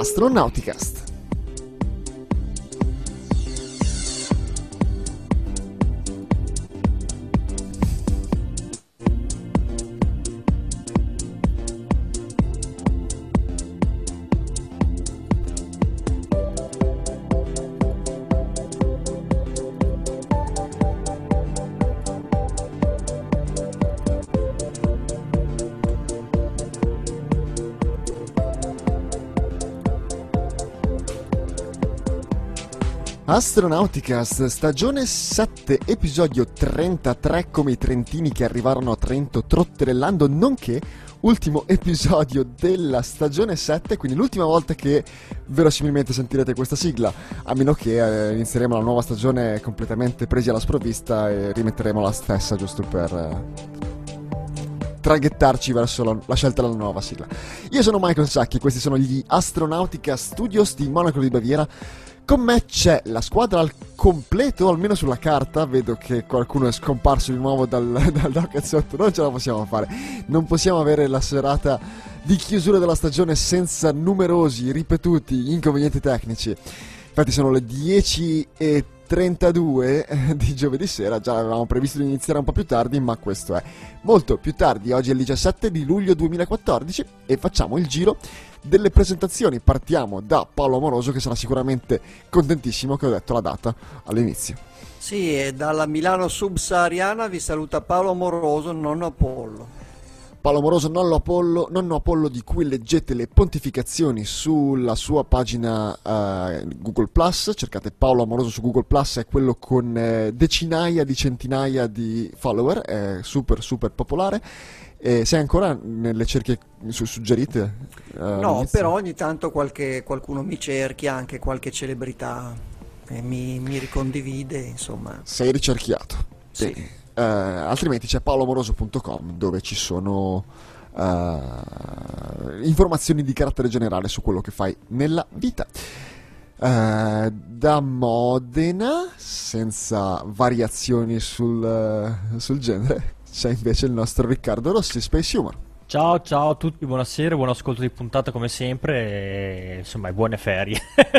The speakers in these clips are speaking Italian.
Astronauticast. Astronauticast, stagione 7, episodio 33, come i trentini che arrivarono a Trento trotterellando, nonché ultimo episodio della stagione 7, quindi l'ultima volta che verosimilmente sentirete questa sigla, a meno che inizieremo la nuova stagione completamente presi alla sprovvista e rimetteremo la stessa giusto per traghettarci verso la scelta della nuova sigla. Io sono Michael Sacchi, questi sono gli Astronautica Studios di Monaco di Baviera. Con me c'è la squadra al completo, almeno sulla carta. Vedo che qualcuno è scomparso di nuovo dal cazzotto. Non ce la possiamo fare. Non possiamo avere la serata di chiusura della stagione senza numerosi, ripetuti inconvenienti tecnici. Infatti sono le 10:32 di giovedì sera. Già avevamo previsto di iniziare un po' più tardi, ma questo è molto più tardi. Oggi è il 17 di luglio 2014 e facciamo il giro delle presentazioni. Partiamo da Paolo Amoroso, che sarà sicuramente contentissimo che ho detto la data all'inizio. Sì, e dalla Milano subsahariana vi saluta Paolo Amoroso, nonno Apollo. Paolo Amoroso, nonno Apollo, di cui leggete le pontificazioni sulla sua pagina Google+. Cercate Paolo Amoroso su Google+, è quello con decinaia di centinaia di follower, è super popolare. Sei ancora nelle cerchie suggerite? No, all'inizio? però ogni tanto qualcuno mi cerchia, anche qualche celebrità mi ricondivide, insomma. Sei ricerchiato. Sì. Altrimenti c'è paoloamoroso.com, dove ci sono informazioni di carattere generale su quello che fai nella vita. Da Modena, senza variazioni sul genere, c'è invece il nostro Riccardo Rossi, Space Humor. Ciao a tutti, buonasera, buon ascolto di puntata come sempre e, insomma, e buone ferie.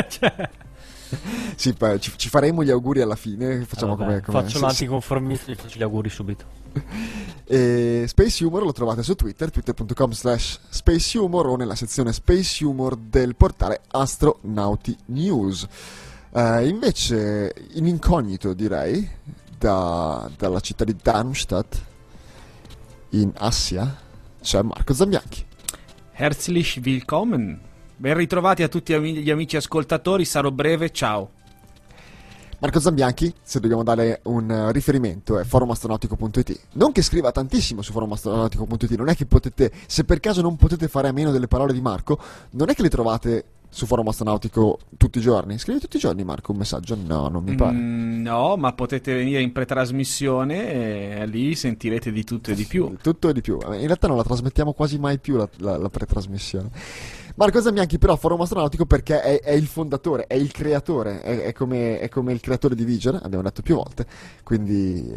Sì, ci faremo gli auguri alla fine. Facciamo come faccio l'anticonformista e faccio gli auguri subito. E Space Humor lo trovate su Twitter, twitter.com/Space Humor, o nella sezione Space Humor del portale Astronauti News. Invece in incognito, direi, dalla città di Darmstadt in Assia c'è Marco Zambianchi. Herzlich willkommen. Ben ritrovati a tutti gli amici ascoltatori, sarò breve, ciao. Marco Zambianchi, se dobbiamo dare un riferimento, è forumastronautico.it. Non che scriva tantissimo su forumastronautico.it, non è che potete, se per caso non potete fare a meno delle parole di Marco, non è che le trovate su Forum Astronautico tutti i giorni. Scrivi tutti i giorni, Marco, un messaggio? No, non mi pare. No, ma potete venire in pretrasmissione e lì sentirete di tutto e di più. Tutto e di più. In realtà non la trasmettiamo quasi mai più la pretrasmissione. Marco Zambianchi però Forum Astronautico perché è il fondatore, è il creatore, è come il creatore di Viger, abbiamo detto più volte, quindi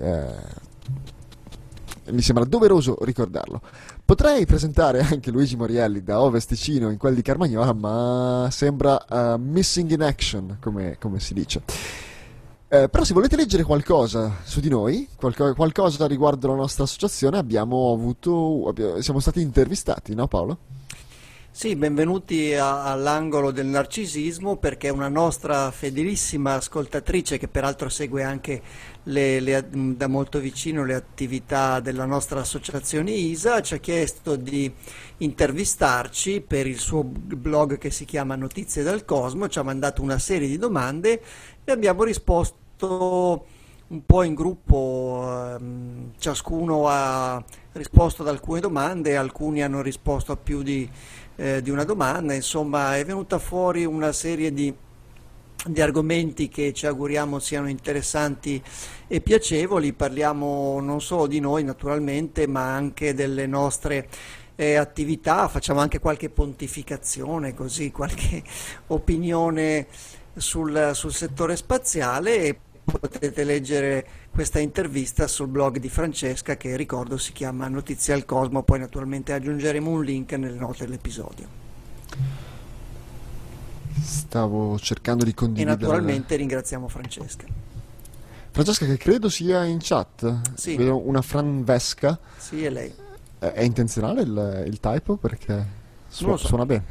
mi sembra doveroso ricordarlo. Potrei presentare anche Luigi Morielli da Ovest Ticino in quel di Carmagnola, ma sembra missing in action, come si dice. Però se volete leggere qualcosa su di noi, qualcosa riguardo la nostra associazione, siamo stati intervistati, no Paolo? Sì, benvenuti all'angolo del narcisismo, perché una nostra fedelissima ascoltatrice, che peraltro segue anche da molto vicino le attività della nostra associazione ISA, ci ha chiesto di intervistarci per il suo blog che si chiama Notizie dal Cosmo. Ci ha mandato una serie di domande e abbiamo risposto un po' in gruppo, ciascuno ha risposto ad alcune domande, alcuni hanno risposto a più di una domanda. Insomma, è venuta fuori una serie di argomenti che ci auguriamo siano interessanti e piacevoli. Parliamo non solo di noi naturalmente, ma anche delle nostre attività, facciamo anche qualche pontificazione, così qualche opinione sul settore spaziale, e potete leggere questa intervista sul blog di Francesca, che ricordo si chiama Notizie al Cosmo. Poi naturalmente aggiungeremo un link nelle note dell'episodio. Stavo cercando di E condividere. naturalmente ringraziamo Francesca. Francesca, che credo sia in chat. Sì. Vedo una Franvesca. Sì, è lei. È intenzionale il typo? Perché Non lo so. suona bene.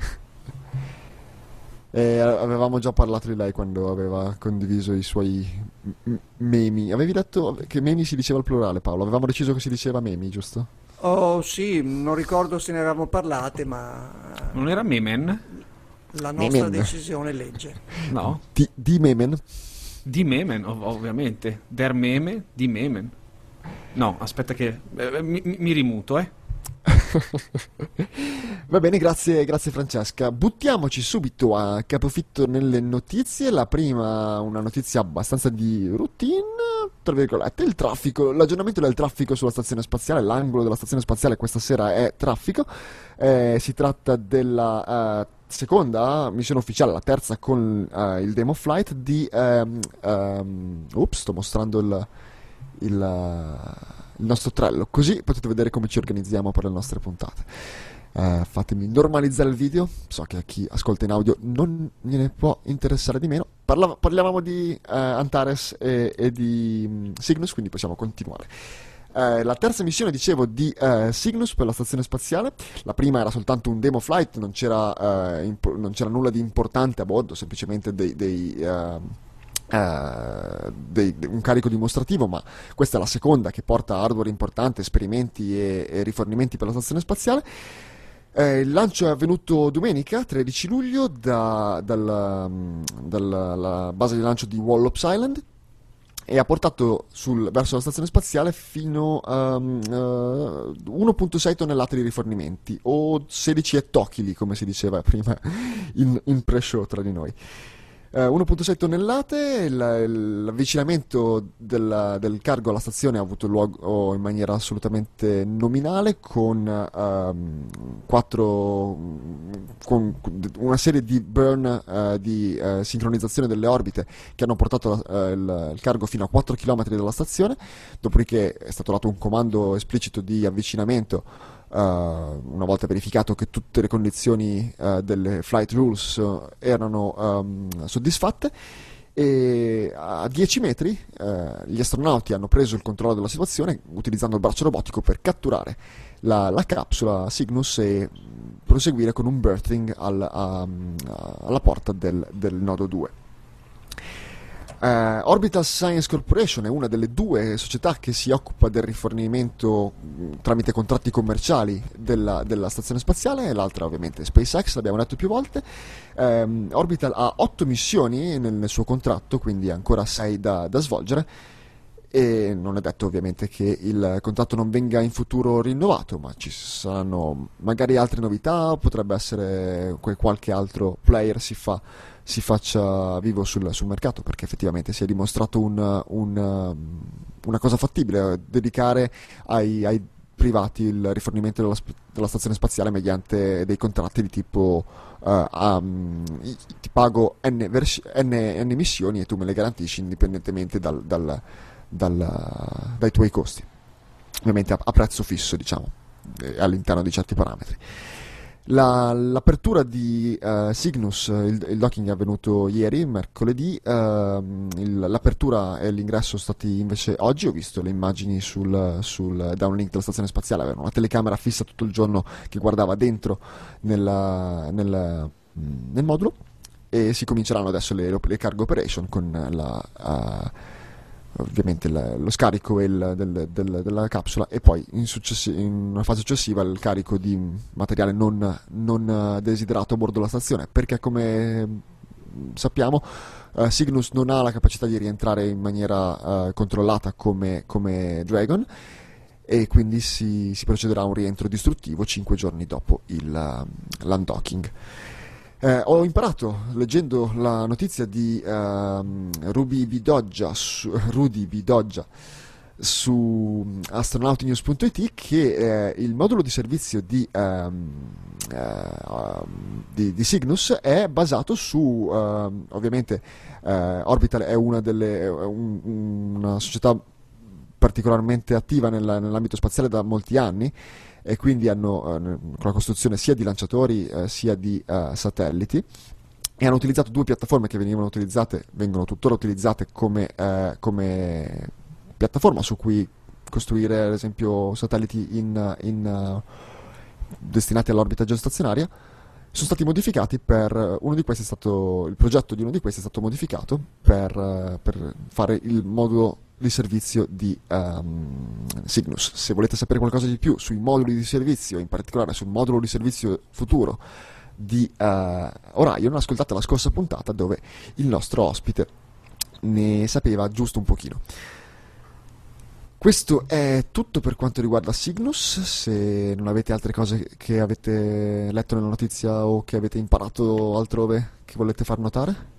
Avevamo già parlato di lei quando aveva condiviso i suoi memi. Avevi detto che memi si diceva al plurale, Paolo. Avevamo deciso che si diceva memi, giusto? Oh sì, non ricordo se ne eravamo parlate, ma Non era Memen? la nostra Memen. decisione legge. No. Di memen. Di Memen, ovviamente. Der Meme di Memen. No, aspetta che... mi rimuto, Va bene, grazie Francesca. Buttiamoci subito a capofitto nelle notizie. La prima, una notizia abbastanza di routine, tra virgolette, il traffico, l'aggiornamento del traffico sulla stazione spaziale. L'angolo della stazione spaziale questa sera è traffico. Si tratta della seconda missione ufficiale, la terza con il demo flight di... Ups, sto mostrando il nostro Trello, così potete vedere come ci organizziamo per le nostre puntate. Fatemi normalizzare il video, so che a chi ascolta in audio non gliene può interessare di meno. Parlavamo di Antares e di Cygnus, quindi possiamo continuare. La terza missione, dicevo, di Cygnus per la stazione spaziale. La prima era soltanto un demo flight, non c'era nulla di importante a bordo, semplicemente un carico dimostrativo, ma questa è la seconda che porta hardware importante, esperimenti e rifornimenti per la stazione spaziale. Il lancio è avvenuto domenica 13 luglio dalla base di lancio di Wallops Island e ha portato verso la stazione spaziale fino a 1,6 tonnellate di rifornimenti, o 16 ettolitri, come si diceva prima in pre-show tra di noi. 1,6 tonnellate, l'avvicinamento del cargo alla stazione ha avuto luogo in maniera assolutamente nominale con una serie di burn di sincronizzazione delle orbite che hanno portato il cargo fino a 4 km dalla stazione, dopodiché è stato dato un comando esplicito di avvicinamento. Una volta verificato che tutte le condizioni delle flight rules erano soddisfatte, e a 10 metri gli astronauti hanno preso il controllo della situazione utilizzando il braccio robotico per catturare la capsula Cygnus e proseguire con un berthing alla porta del nodo 2. Orbital Science Corporation è una delle due società che si occupa del rifornimento tramite contratti commerciali della stazione spaziale, e l'altra ovviamente SpaceX, l'abbiamo detto più volte. Orbital ha 8 missioni nel suo contratto, quindi ancora 6 da svolgere, e non è detto ovviamente che il contratto non venga in futuro rinnovato, ma ci saranno magari altre novità, potrebbe essere che qualche altro player si faccia vivo sul mercato, perché effettivamente si è dimostrato una cosa fattibile dedicare ai privati il rifornimento della stazione spaziale mediante dei contratti di tipo ti pago n missioni e tu me le garantisci indipendentemente dai tuoi costi, ovviamente a prezzo fisso, diciamo, all'interno di certi parametri. L'apertura di Cygnus, il docking è avvenuto ieri, mercoledì. L'apertura e l'ingresso sono stati invece oggi. Ho visto le immagini sul downlink della stazione spaziale, avevano una telecamera fissa tutto il giorno che guardava dentro nel modulo, e si cominceranno adesso le cargo operation con ovviamente lo scarico della capsula, e poi in una fase successiva il carico di materiale non desiderato a bordo della stazione, perché come sappiamo Cygnus non ha la capacità di rientrare in maniera controllata come Dragon, e quindi si procederà a un rientro distruttivo 5 giorni dopo l'undocking. Ho imparato leggendo la notizia di Rudy Bidoggia su astronautinews.it che il modulo di servizio di Cygnus è basato su ovviamente Orbital è una società particolarmente attiva nell'ambito spaziale da molti anni, e quindi hanno con la costruzione sia di lanciatori sia di satelliti, e hanno utilizzato due piattaforme che vengono tuttora utilizzate come piattaforma su cui costruire ad esempio satelliti destinati all'orbita geostazionaria. Sono stati modificati per uno di questi il progetto di uno di questi è stato modificato per fare il modulo di servizio di Cygnus. Se volete sapere qualcosa di più sui moduli di servizio, in particolare sul modulo di servizio futuro di Orion, ascoltate la scorsa puntata dove il nostro ospite ne sapeva giusto un pochino. Questo è tutto per quanto riguarda Cygnus. Se non avete altre cose che avete letto nella notizia o che avete imparato altrove che volete far notare?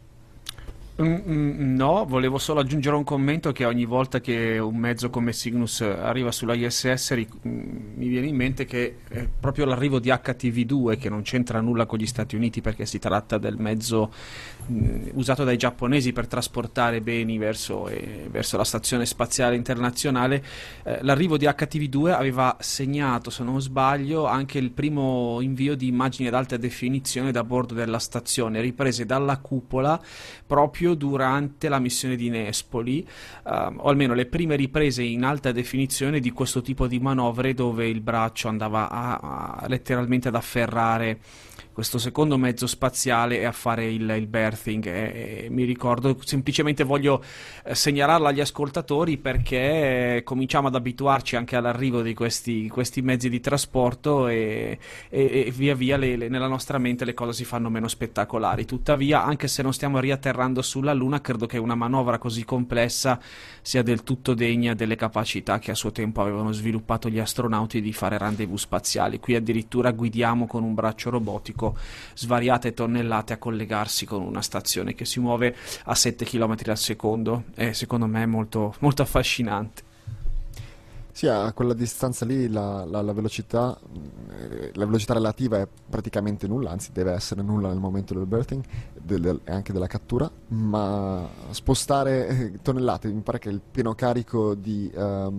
No, volevo solo aggiungere un commento che ogni volta che un mezzo come Cygnus arriva sulla ISS mi viene in mente che è proprio l'arrivo di HTV2, che non c'entra nulla con gli Stati Uniti perché si tratta del mezzo usato dai giapponesi per trasportare beni verso la stazione spaziale internazionale. L'arrivo di HTV2 aveva segnato, se non sbaglio, anche il primo invio di immagini ad alta definizione da bordo della stazione, riprese dalla cupola proprio durante la missione di Nespoli, o almeno le prime riprese in alta definizione di questo tipo di manovre dove il braccio andava letteralmente ad afferrare questo secondo mezzo spaziale e a fare il berthing. E mi ricordo, semplicemente voglio segnalarla agli ascoltatori perché cominciamo ad abituarci anche all'arrivo di questi mezzi di trasporto e via via nella nostra mente le cose si fanno meno spettacolari. Tuttavia, anche se non stiamo riatterrando sulla Luna, credo che una manovra così complessa sia del tutto degna delle capacità che a suo tempo avevano sviluppato gli astronauti di fare rendezvous spaziali. Qui addirittura guidiamo con un braccio robotico svariate tonnellate a collegarsi con una stazione che si muove a 7 km al secondo, e secondo me è molto, molto affascinante. Sì, a quella distanza lì la velocità relativa è praticamente nulla, anzi deve essere nulla nel momento del berthing e anche della cattura, ma spostare tonnellate, mi pare che il pieno carico di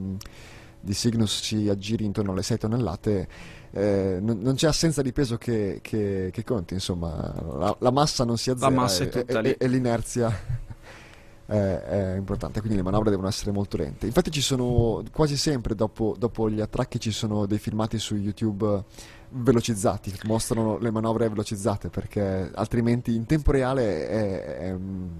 Cygnus si aggiri intorno alle 6 tonnellate. Non c'è assenza di peso che conti, insomma, la massa non si azzera, la massa è tutta lì. E l'inerzia è importante, quindi le manovre devono essere molto lente. Infatti ci sono quasi sempre dopo gli attracchi ci sono dei filmati su YouTube velocizzati, mostrano le manovre velocizzate, perché altrimenti in tempo reale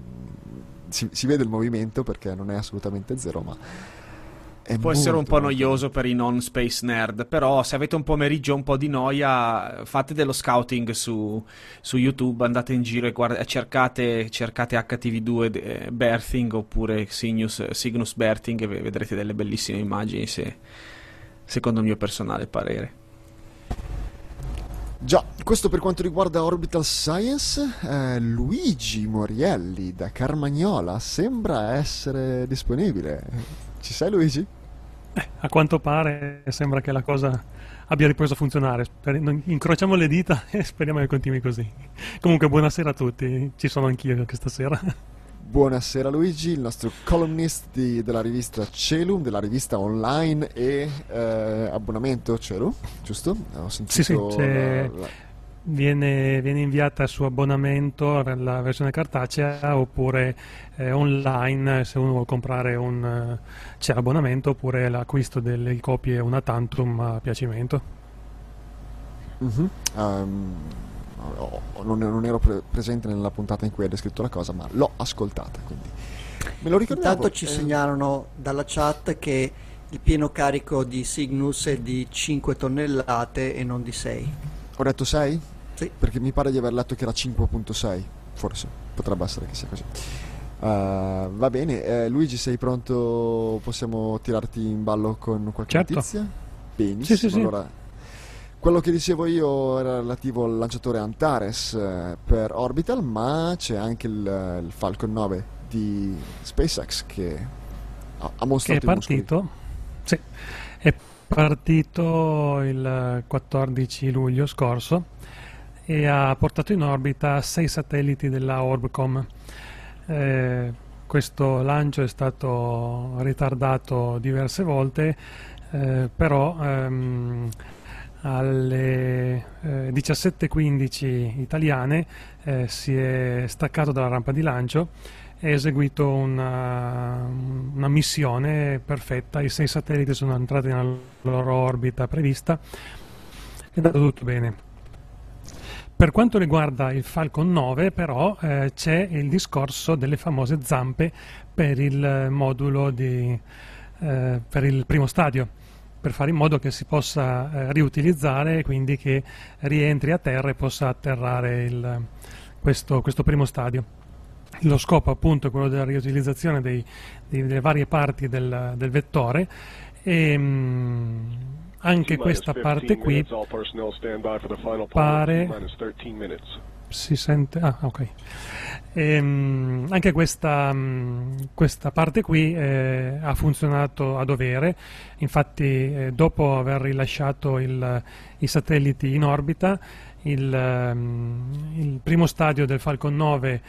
si vede il movimento, perché non è assolutamente zero, ma può essere un po' noioso per i non space nerd, però se avete un pomeriggio un po' di noia, fate dello scouting su YouTube, andate in giro e cercate HTV2 berthing oppure Cygnus berthing e vedrete delle bellissime immagini, secondo il mio personale parere. Già, questo per quanto riguarda Orbital Science. Luigi Morielli da Carmagnola sembra essere disponibile. Ci sei, Luigi? A quanto pare sembra che la cosa abbia ripreso a funzionare. Incrociamo le dita e speriamo che continui così. Comunque buonasera a tutti, ci sono anch'io questa sera. Buonasera Luigi, il nostro columnist della rivista Celum, della rivista online e abbonamento Celum, giusto? Ho sentito sì. Viene inviata su abbonamento la versione cartacea oppure online se uno vuole comprare c'è l'abbonamento, oppure l'acquisto delle copie una tantum a piacimento. Non ero presente nella puntata in cui hai descritto la cosa, ma l'ho ascoltata, quindi me lo ricordavo. Intanto ci segnalano dalla chat che il pieno carico di Cygnus è di 5 tonnellate e non di 6. Ho detto 6? Sì. Perché mi pare di aver letto che era 5.6, forse, potrebbe essere che sia così. Va bene, Luigi, sei pronto? Possiamo tirarti in ballo con qualche notizia? Benissimo, sì. Allora, quello che dicevo io era relativo al lanciatore Antares per Orbital, ma c'è anche il Falcon 9 di SpaceX che ha mostrato che è partito. Sì, è partito il 14 luglio scorso e ha portato in orbita 6 satelliti della Orbcom. Questo lancio è stato ritardato diverse volte, però alle 17:15 italiane si è staccato dalla rampa di lancio e ha eseguito una missione perfetta. I 6 satelliti sono entrati nella loro orbita prevista, è andato tutto bene. Per quanto riguarda il Falcon 9 però c'è il discorso delle famose zampe per il modulo per il primo stadio, per fare in modo che si possa riutilizzare, quindi che rientri a terra e possa atterrare questo primo stadio. Lo scopo appunto è quello della riutilizzazione delle varie parti del vettore e anche questa parte qui pare si sente. Ok. Anche questa parte qui ha funzionato a dovere. Infatti dopo aver rilasciato i satelliti in orbita, il primo stadio del Falcon 9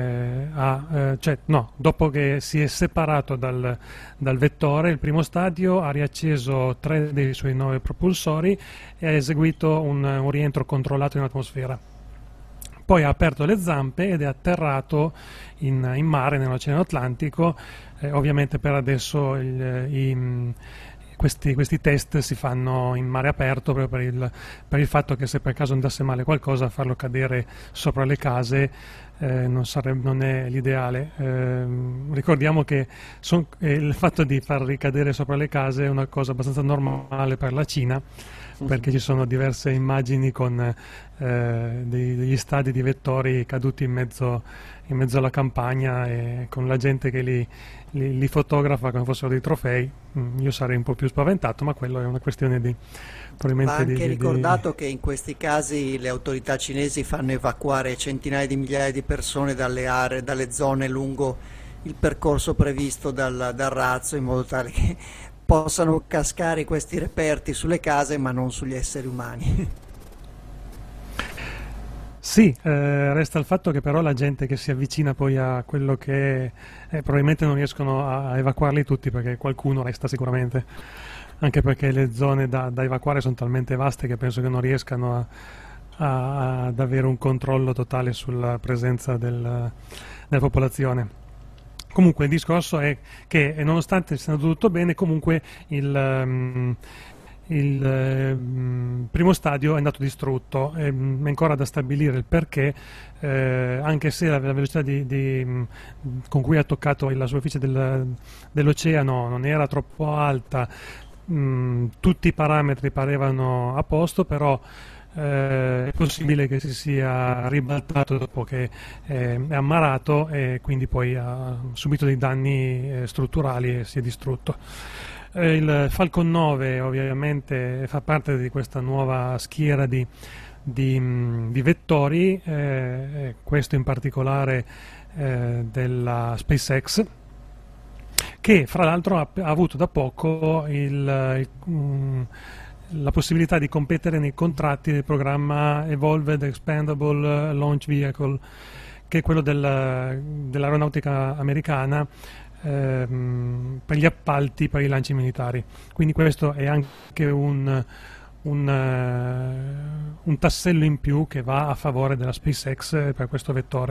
dopo che si è separato dal vettore, il primo stadio ha riacceso 3 dei suoi 9 propulsori e ha eseguito un rientro controllato in atmosfera. Poi ha aperto le zampe ed è atterrato in mare nell'Oceano Atlantico. Ovviamente per adesso questi test si fanno in mare aperto proprio per il fatto che se per caso andasse male qualcosa, farlo cadere sopra le case non è l'ideale. Ricordiamo che il fatto di far ricadere sopra le case è una cosa abbastanza normale per la Cina, perché ci sono diverse immagini con degli stadi di vettori caduti in mezzo alla campagna e con la gente che li fotografa come fossero dei trofei. Io sarei un po' più spaventato, ma quello è una questione di probabilmente. Va anche ricordato che in questi casi le autorità cinesi fanno evacuare centinaia di migliaia di persone dalle zone lungo il percorso previsto dal razzo, in modo tale che possano cascare questi reperti sulle case ma non sugli esseri umani. Sì, resta il fatto che però la gente che si avvicina poi a quello che probabilmente non riescono a evacuarli tutti, perché qualcuno resta sicuramente, anche perché le zone da evacuare sono talmente vaste che penso che non riescano ad avere un controllo totale sulla presenza della popolazione. Comunque il discorso è che nonostante sia andato tutto bene, comunque il primo stadio è andato distrutto. È ancora da stabilire il perché, anche se la velocità con cui ha toccato la superficie dell'oceano non era troppo alta, tutti i parametri parevano a posto, però è possibile che si sia ribaltato dopo che è ammarato e quindi poi ha subito dei danni strutturali e si è distrutto. Il Falcon 9 ovviamente fa parte di questa nuova schiera di vettori, questo in particolare della SpaceX, che fra l'altro ha avuto da poco la possibilità di competere nei contratti del programma Evolved Expandable Launch Vehicle, che è quello dell'aeronautica americana, per gli appalti per i lanci militari. Quindi questo è anche un tassello in più che va a favore della SpaceX per questo vettore.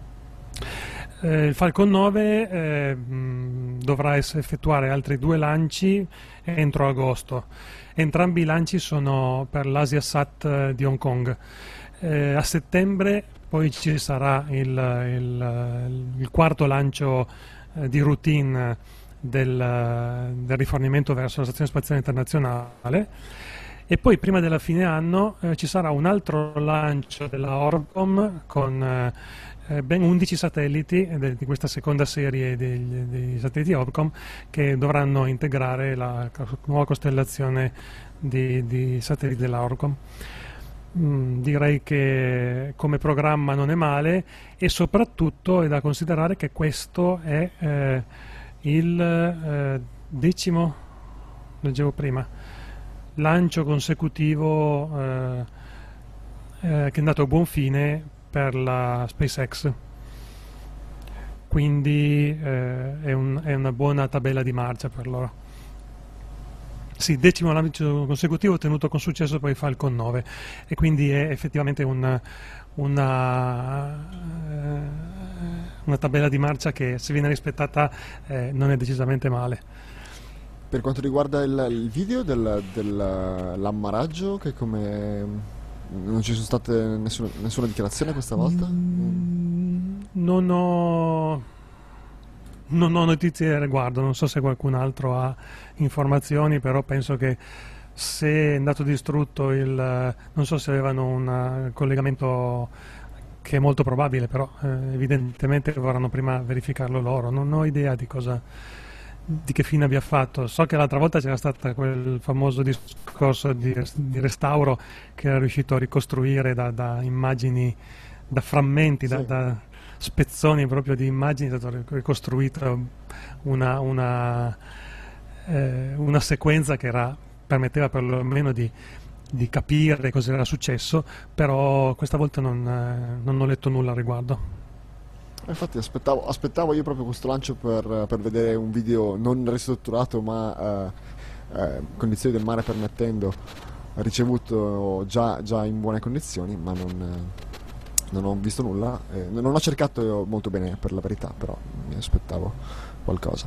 Il Falcon 9 dovrà effettuare altri 2 lanci entro agosto. Entrambi i lanci sono per l'Asiasat di Hong Kong. A settembre poi ci sarà il quarto lancio di routine del rifornimento verso la Stazione Spaziale Internazionale, e poi prima della fine anno ci sarà un altro lancio della Orbcom con ben 11 satelliti di questa seconda serie dei satelliti Orbcom, che dovranno integrare la nuova costellazione di satelliti della Orbcom. Direi che come programma non è male, e soprattutto è da considerare che questo è il 10º, leggevo prima, lancio consecutivo che è andato a buon fine per la SpaceX, quindi è una buona tabella di marcia per loro. Sì, 10° lancio consecutivo ottenuto con successo per il Falcon 9 e quindi è effettivamente una, una tabella di marcia che, se viene rispettata, non è decisamente male. Per quanto riguarda il video dell'ammaraggio, che come... Non ci sono state nessuna dichiarazione questa volta? Non ho notizie al riguardo, non so se qualcun altro ha informazioni, però penso che se è andato distrutto non so se avevano un collegamento, che è molto probabile, però evidentemente vorranno prima verificarlo loro. Non ho idea di che fine abbia fatto. So che l'altra volta c'era stato quel famoso discorso di restauro che era riuscito a ricostruire da immagini, da frammenti, Sì. da spezzoni proprio di immagini, è stato ricostruito una sequenza che permetteva perlomeno di capire cosa era successo, però questa volta non ho letto nulla al riguardo. Infatti aspettavo io proprio questo lancio per vedere un video non ristrutturato, ma condizioni del mare permettendo, ricevuto già in buone condizioni, ma non ho visto nulla, non ho cercato molto bene, per la verità, però mi aspettavo qualcosa.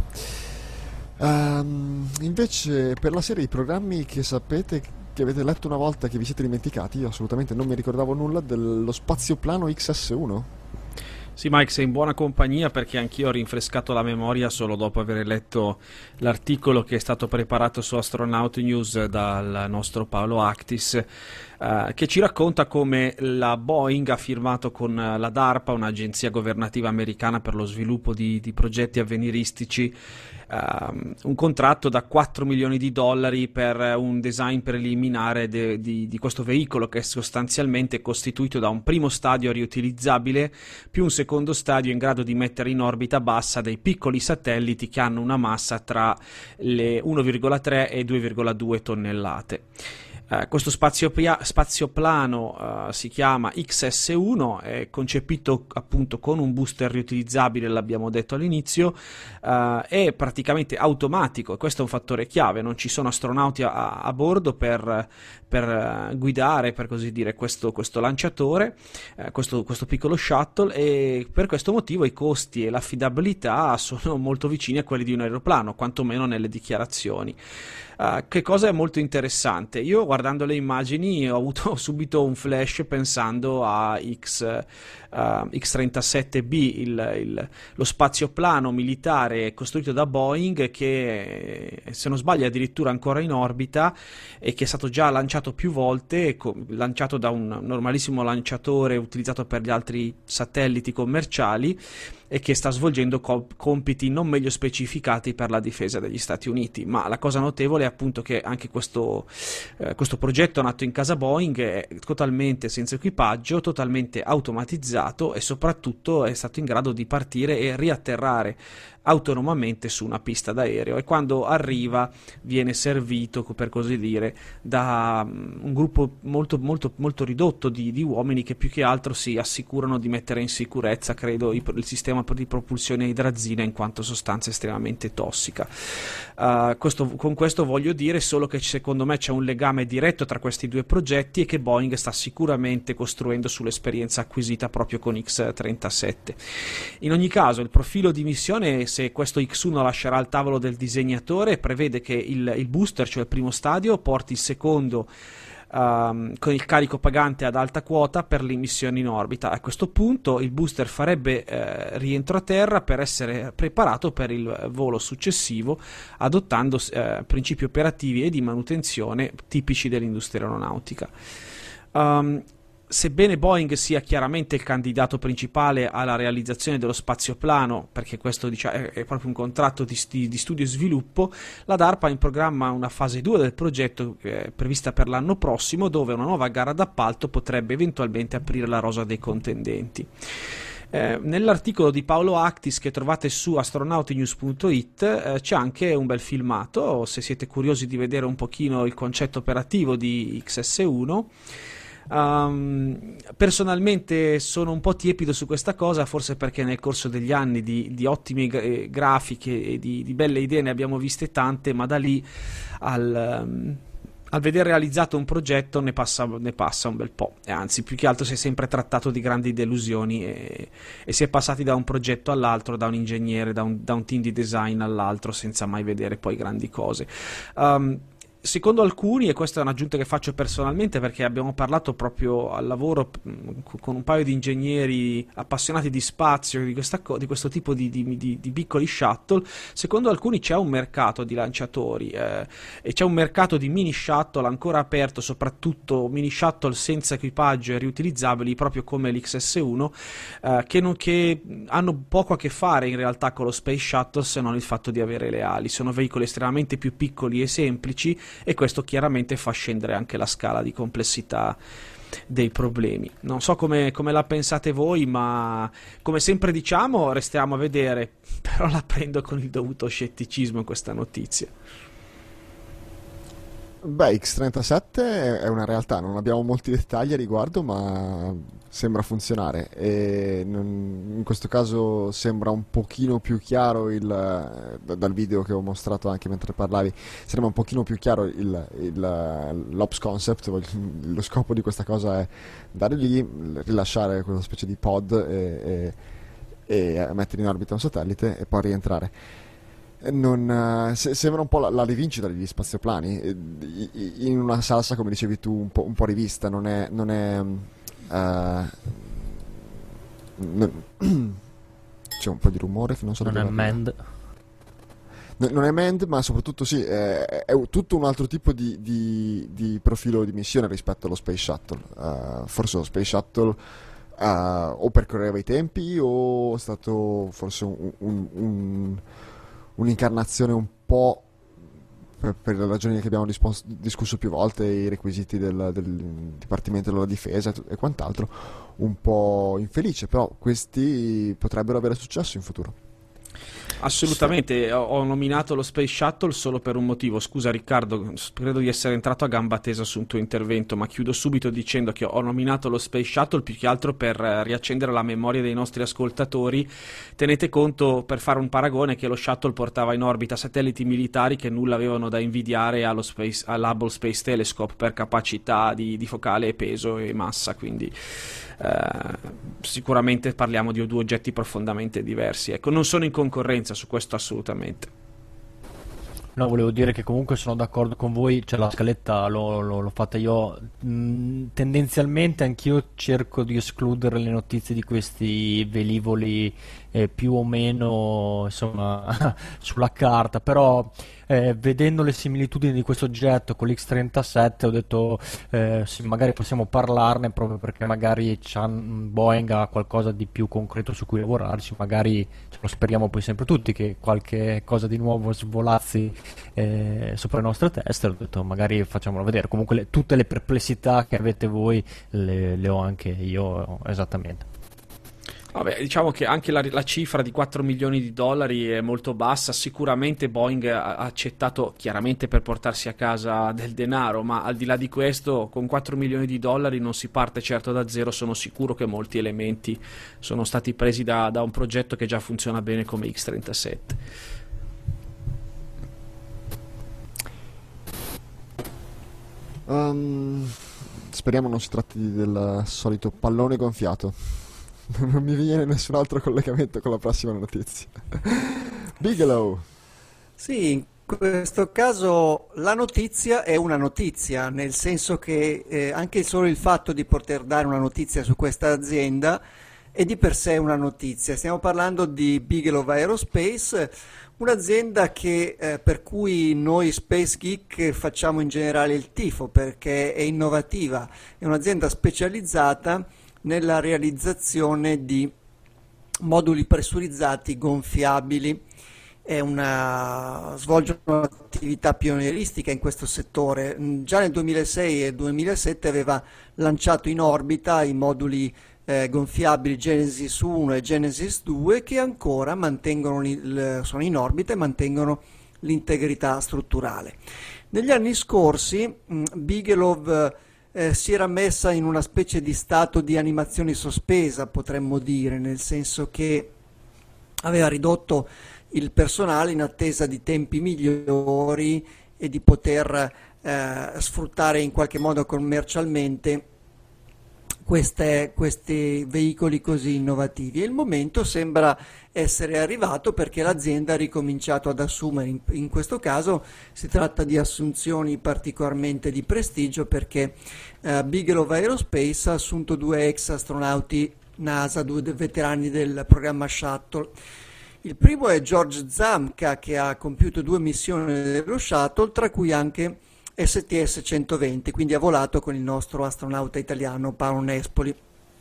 Invece, per la serie di programmi che sapete, che avete letto una volta, che vi siete dimenticati, io assolutamente non mi ricordavo nulla dello spazioplano XS1. Sì, Mike, sei in buona compagnia, perché anch'io ho rinfrescato la memoria solo dopo aver letto l'articolo che è stato preparato su Astronaut News dal nostro Paolo Actis, che ci racconta come la Boeing ha firmato con la DARPA, un'agenzia governativa americana per lo sviluppo di progetti avveniristici, un contratto da $4 milioni per un design preliminare di questo veicolo, che è sostanzialmente costituito da un primo stadio riutilizzabile più un secondo stadio in grado di mettere in orbita bassa dei piccoli satelliti che hanno una massa tra le 1,3 e 2,2 tonnellate. Questo spazioplano si chiama XS1, è concepito appunto con un booster riutilizzabile, l'abbiamo detto all'inizio, è praticamente automatico, e questo è un fattore chiave. Non ci sono astronauti a bordo per guidare, per così dire, questo lanciatore, questo piccolo shuttle, e per questo motivo i costi e l'affidabilità sono molto vicini a quelli di un aeroplano, quantomeno nelle dichiarazioni. Che cosa è molto interessante? Io, guardando le immagini, ho avuto subito un flash pensando a X-37B, lo spazioplano militare costruito da Boeing, che, se non sbaglio, è addirittura ancora in orbita e che è stato già lanciato più volte, lanciato da un normalissimo lanciatore utilizzato per gli altri satelliti commerciali, e che sta svolgendo compiti non meglio specificati per la difesa degli Stati Uniti. Ma la cosa notevole è appunto che anche questo progetto nato in casa Boeing è totalmente senza equipaggio, totalmente automatizzato, e soprattutto è stato in grado di partire e riatterrare autonomamente su una pista d'aereo, e quando arriva viene servito, per così dire, da un gruppo molto, molto, molto ridotto di uomini che più che altro si assicurano di mettere in sicurezza, credo, il sistema di propulsione a idrazina, in quanto sostanza estremamente tossica. Con questo voglio dire solo che secondo me c'è un legame diretto tra questi due progetti, e che Boeing sta sicuramente costruendo sull'esperienza acquisita proprio con X-37. In ogni caso, il profilo di missione, se questo X1 lascerà al tavolo del disegnatore, prevede che il booster, cioè il primo stadio, porti il secondo con il carico pagante ad alta quota per l'immissione in orbita. A questo punto il booster farebbe rientro a terra per essere preparato per il volo successivo, adottando principi operativi e di manutenzione tipici dell'industria aeronautica. Sebbene Boeing sia chiaramente il candidato principale alla realizzazione dello spazioplano, perché questo è proprio un contratto di studio e sviluppo, la DARPA ha in programma una fase 2 del progetto prevista per l'anno prossimo, dove una nuova gara d'appalto potrebbe eventualmente aprire la rosa dei contendenti. Nell'articolo di Paolo Actis che trovate su astronautinews.it c'è anche un bel filmato, se siete curiosi di vedere un pochino il concetto operativo di XS1. Personalmente sono un po' tiepido su questa cosa, forse perché nel corso degli anni di ottime grafiche e di belle idee ne abbiamo viste tante, ma da lì al vedere realizzato un progetto ne passa un bel po', e anzi più che altro si è sempre trattato di grandi delusioni e si è passati da un progetto all'altro, da un ingegnere, da un team di design all'altro, senza mai vedere poi grandi cose. Secondo alcuni, e questa è un'aggiunta che faccio personalmente perché abbiamo parlato proprio al lavoro con un paio di ingegneri appassionati di spazio, di questo tipo di piccoli shuttle, secondo alcuni c'è un mercato di lanciatori e c'è un mercato di mini shuttle ancora aperto, soprattutto mini shuttle senza equipaggio e riutilizzabili, proprio come l'XS1, che hanno poco a che fare in realtà con lo Space Shuttle, se non il fatto di avere le ali. Sono veicoli estremamente più piccoli e semplici, e questo chiaramente fa scendere anche la scala di complessità dei problemi. Non so come la pensate voi, ma come sempre diciamo, restiamo a vedere, però la prendo con il dovuto scetticismo questa notizia. Beh, X37 è una realtà, non abbiamo molti dettagli a riguardo, ma sembra funzionare, e in questo caso sembra un pochino più chiaro dal video che ho mostrato anche mentre parlavi, sembra un pochino più chiaro l'ops concept. Lo scopo di questa cosa è andare lì, rilasciare quella specie di pod e mettere in orbita un satellite e poi rientrare. Sembra un po' la rivincita degli spazioplani, in una salsa, come dicevi tu, un po' rivista. C'è un po' di rumore, non so. Non è manned. Non è manned, ma soprattutto sì, è tutto un altro tipo di profilo di missione rispetto allo Space Shuttle. Forse lo Space Shuttle o percorreva i tempi, o è stato forse un'incarnazione un po', per le ragioni che abbiamo discusso più volte, i requisiti del Dipartimento della Difesa e quant'altro, un po' infelice, però questi potrebbero avere successo in futuro. Assolutamente, ho nominato lo Space Shuttle solo per un motivo. Scusa Riccardo, credo di essere entrato a gamba tesa sul tuo intervento, ma chiudo subito dicendo che ho nominato lo Space Shuttle più che altro per riaccendere la memoria dei nostri ascoltatori. Tenete conto, per fare un paragone, che lo Shuttle portava in orbita satelliti militari che nulla avevano da invidiare all'Hubble Space Telescope per capacità di focale e peso e massa, quindi sicuramente parliamo di due oggetti profondamente diversi. Ecco, non sono in concorrenza su questo assolutamente. No, volevo dire che comunque sono d'accordo con voi, cioè la scaletta l'ho fatta io. Tendenzialmente anch'io cerco di escludere le notizie di questi velivoli più o meno, insomma, sulla carta, però vedendo le similitudini di questo oggetto con l'X-37 ho detto sì, magari possiamo parlarne, proprio perché magari Boeing ha qualcosa di più concreto su cui lavorarci, magari lo speriamo poi sempre tutti che qualche cosa di nuovo svolazzi sopra le nostre teste. Ho detto magari facciamolo vedere. Comunque tutte le perplessità che avete voi le ho anche io, esattamente. Vabbè, diciamo che anche la cifra di 4 milioni di dollari è molto bassa. Sicuramente Boeing ha accettato, chiaramente per portarsi a casa del denaro, ma al di là di questo, con 4 milioni di dollari non si parte certo da zero. Sono sicuro che molti elementi sono stati presi da un progetto che già funziona bene come X-37. Speriamo non si tratti del solito pallone gonfiato. Non mi viene nessun altro collegamento con la prossima notizia. Bigelow. Sì, in questo caso la notizia è una notizia, nel senso che anche solo il fatto di poter dare una notizia su questa azienda è di per sé una notizia. Stiamo parlando di Bigelow Aerospace, un'azienda per cui noi Space Geek facciamo in generale il tifo, perché è innovativa, è un'azienda specializzata nella realizzazione di moduli pressurizzati gonfiabili. Svolge un'attività pionieristica in questo settore. Già nel 2006 e 2007 aveva lanciato in orbita i moduli gonfiabili Genesis 1 e Genesis 2, che ancora sono in orbita e mantengono l'integrità strutturale. Negli anni scorsi Bigelow si era messa in una specie di stato di animazione sospesa, potremmo dire, nel senso che aveva ridotto il personale in attesa di tempi migliori e di poter sfruttare in qualche modo commercialmente questi veicoli così innovativi. E il momento sembra essere arrivato perché l'azienda ha ricominciato ad assumere. In questo caso si tratta di assunzioni particolarmente di prestigio, perché Bigelow Aerospace ha assunto 2 ex astronauti NASA, 2 veterani del programma Shuttle. Il primo è George Zamka, che ha compiuto 2 missioni dello Shuttle, tra cui anche STS-120, quindi ha volato con il nostro astronauta italiano Paolo Nespoli.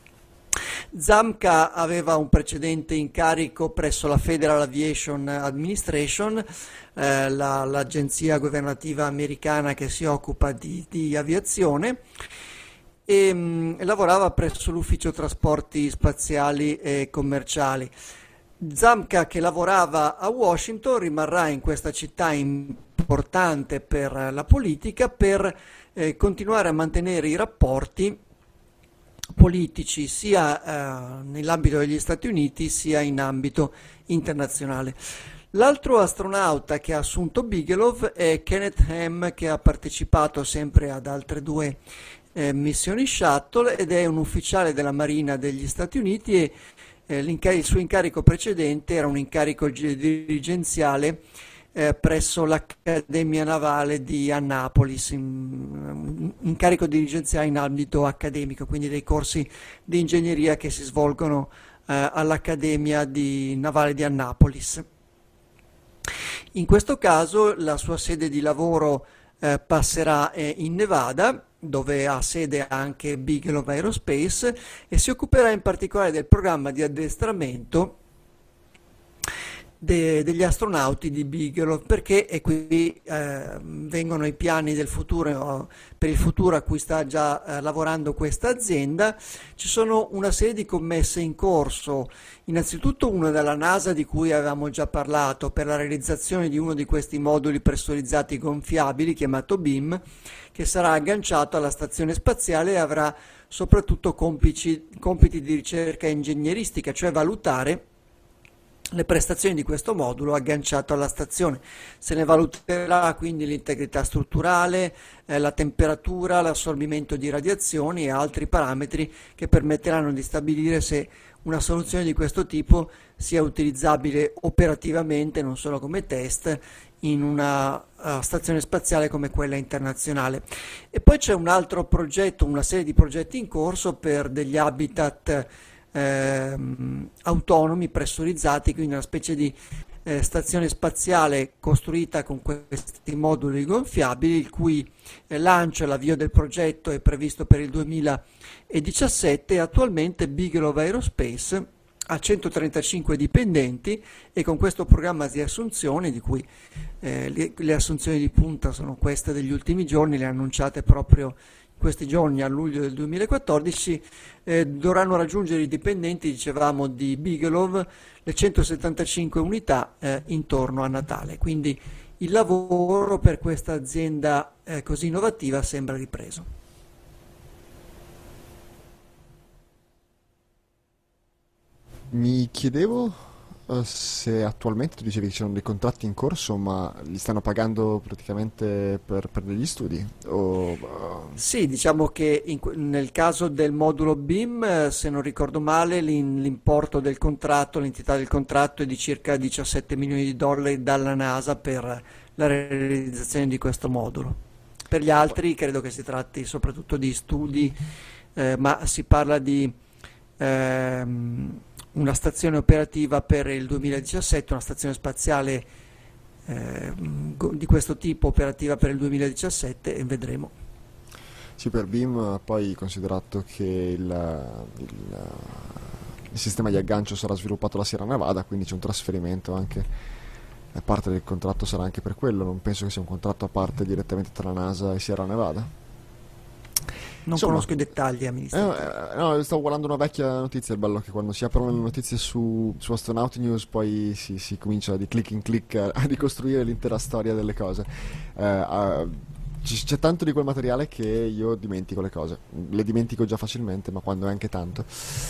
Zamka aveva un precedente incarico presso la Federal Aviation Administration, l'agenzia governativa americana che si occupa di aviazione, e lavorava presso l'ufficio trasporti spaziali e commerciali. Zamka, che lavorava a Washington, rimarrà in questa città importante per la politica per continuare a mantenere i rapporti politici sia nell'ambito degli Stati Uniti sia in ambito internazionale. L'altro astronauta che ha assunto Bigelow è Kenneth Ham, che ha partecipato sempre ad altre 2 missioni Shuttle ed è un ufficiale della Marina degli Stati Uniti, e il suo incarico precedente era un incarico dirigenziale presso l'Accademia Navale di Annapolis, incarico dirigenziale in ambito accademico, quindi dei corsi di ingegneria che si svolgono all'Accademia Navale di Annapolis. In questo caso la sua sede di lavoro passerà in Nevada, dove ha sede anche Bigelow Aerospace, e si occuperà in particolare del programma di addestramento degli astronauti di Bigelow, perché e qui vengono i piani del futuro, per il futuro a cui sta già lavorando questa azienda. Ci sono una serie di commesse in corso, innanzitutto una dalla NASA di cui avevamo già parlato per la realizzazione di uno di questi moduli pressurizzati gonfiabili chiamato BEAM, che sarà agganciato alla stazione spaziale e avrà soprattutto compiti di ricerca ingegneristica, cioè valutare le prestazioni di questo modulo agganciato alla stazione. Se ne valuterà quindi l'integrità strutturale, la temperatura, l'assorbimento di radiazioni e altri parametri che permetteranno di stabilire se una soluzione di questo tipo sia utilizzabile operativamente, non solo come test, in una stazione spaziale come quella internazionale. E poi c'è un altro progetto, una serie di progetti in corso per degli habitat autonomi pressurizzati, quindi una specie di stazione spaziale costruita con questi moduli gonfiabili, il cui lancio e l'avvio del progetto è previsto per il 2017. Attualmente Bigelow Aerospace ha 135 dipendenti e con questo programma di assunzioni, di cui le assunzioni di punta sono queste degli ultimi giorni, le annunciate proprio questi giorni a luglio del 2014, dovranno raggiungere i dipendenti, dicevamo, di Bigelow le 175 unità intorno a Natale. Quindi il lavoro per questa azienda così innovativa sembra ripreso. Mi chiedevo se attualmente tu dicevi che ci sono dei contratti in corso, ma li stanno pagando praticamente per degli studi? Sì, diciamo che nel caso del modulo BEAM, se non ricordo male, l'importo del contratto, l'entità del contratto è di circa 17 milioni di dollari dalla NASA per la realizzazione di questo modulo. Per gli altri credo che si tratti soprattutto di studi, ma si parla di una stazione operativa per il 2017, una stazione spaziale di questo tipo operativa per il 2017, e vedremo. Sì, per BEAM poi considerato che il sistema di aggancio sarà sviluppato da Sierra Nevada, quindi c'è un trasferimento anche, parte del contratto sarà anche per quello, non penso che sia un contratto a parte direttamente tra la NASA e Sierra Nevada. Non conosco i dettagli, amministratore. No, stavo guardando una vecchia notizia. È bello che quando si aprono le notizie su Astronaut News poi si comincia di click in click a ricostruire l'intera storia delle cose. c'è tanto di quel materiale che io dimentico le cose, le dimentico già facilmente, ma quando è anche tanto.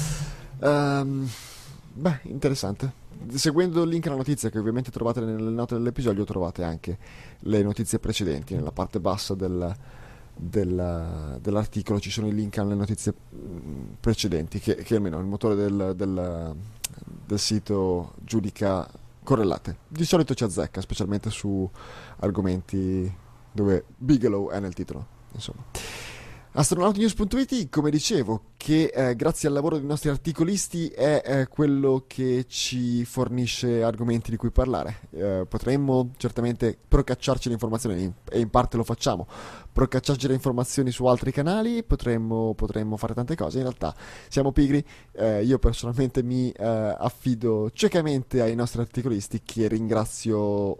Beh, interessante. Seguendo il link alla notizia, che ovviamente trovate nelle note dell'episodio, trovate anche le notizie precedenti. Nella parte bassa dell'articolo ci sono i link alle notizie precedenti, che almeno il motore del sito giudica correlate. Di solito ci azzecca, specialmente su argomenti dove Bigelow è nel titolo, insomma. Astronautnews.it, come dicevo, che grazie al lavoro dei nostri articolisti è quello che ci fornisce argomenti di cui parlare. Potremmo certamente procacciarci le informazioni, e in parte lo facciamo, procacciarci le informazioni su altri canali, potremmo fare tante cose. In realtà siamo pigri, io personalmente mi affido ciecamente ai nostri articolisti, che ringrazio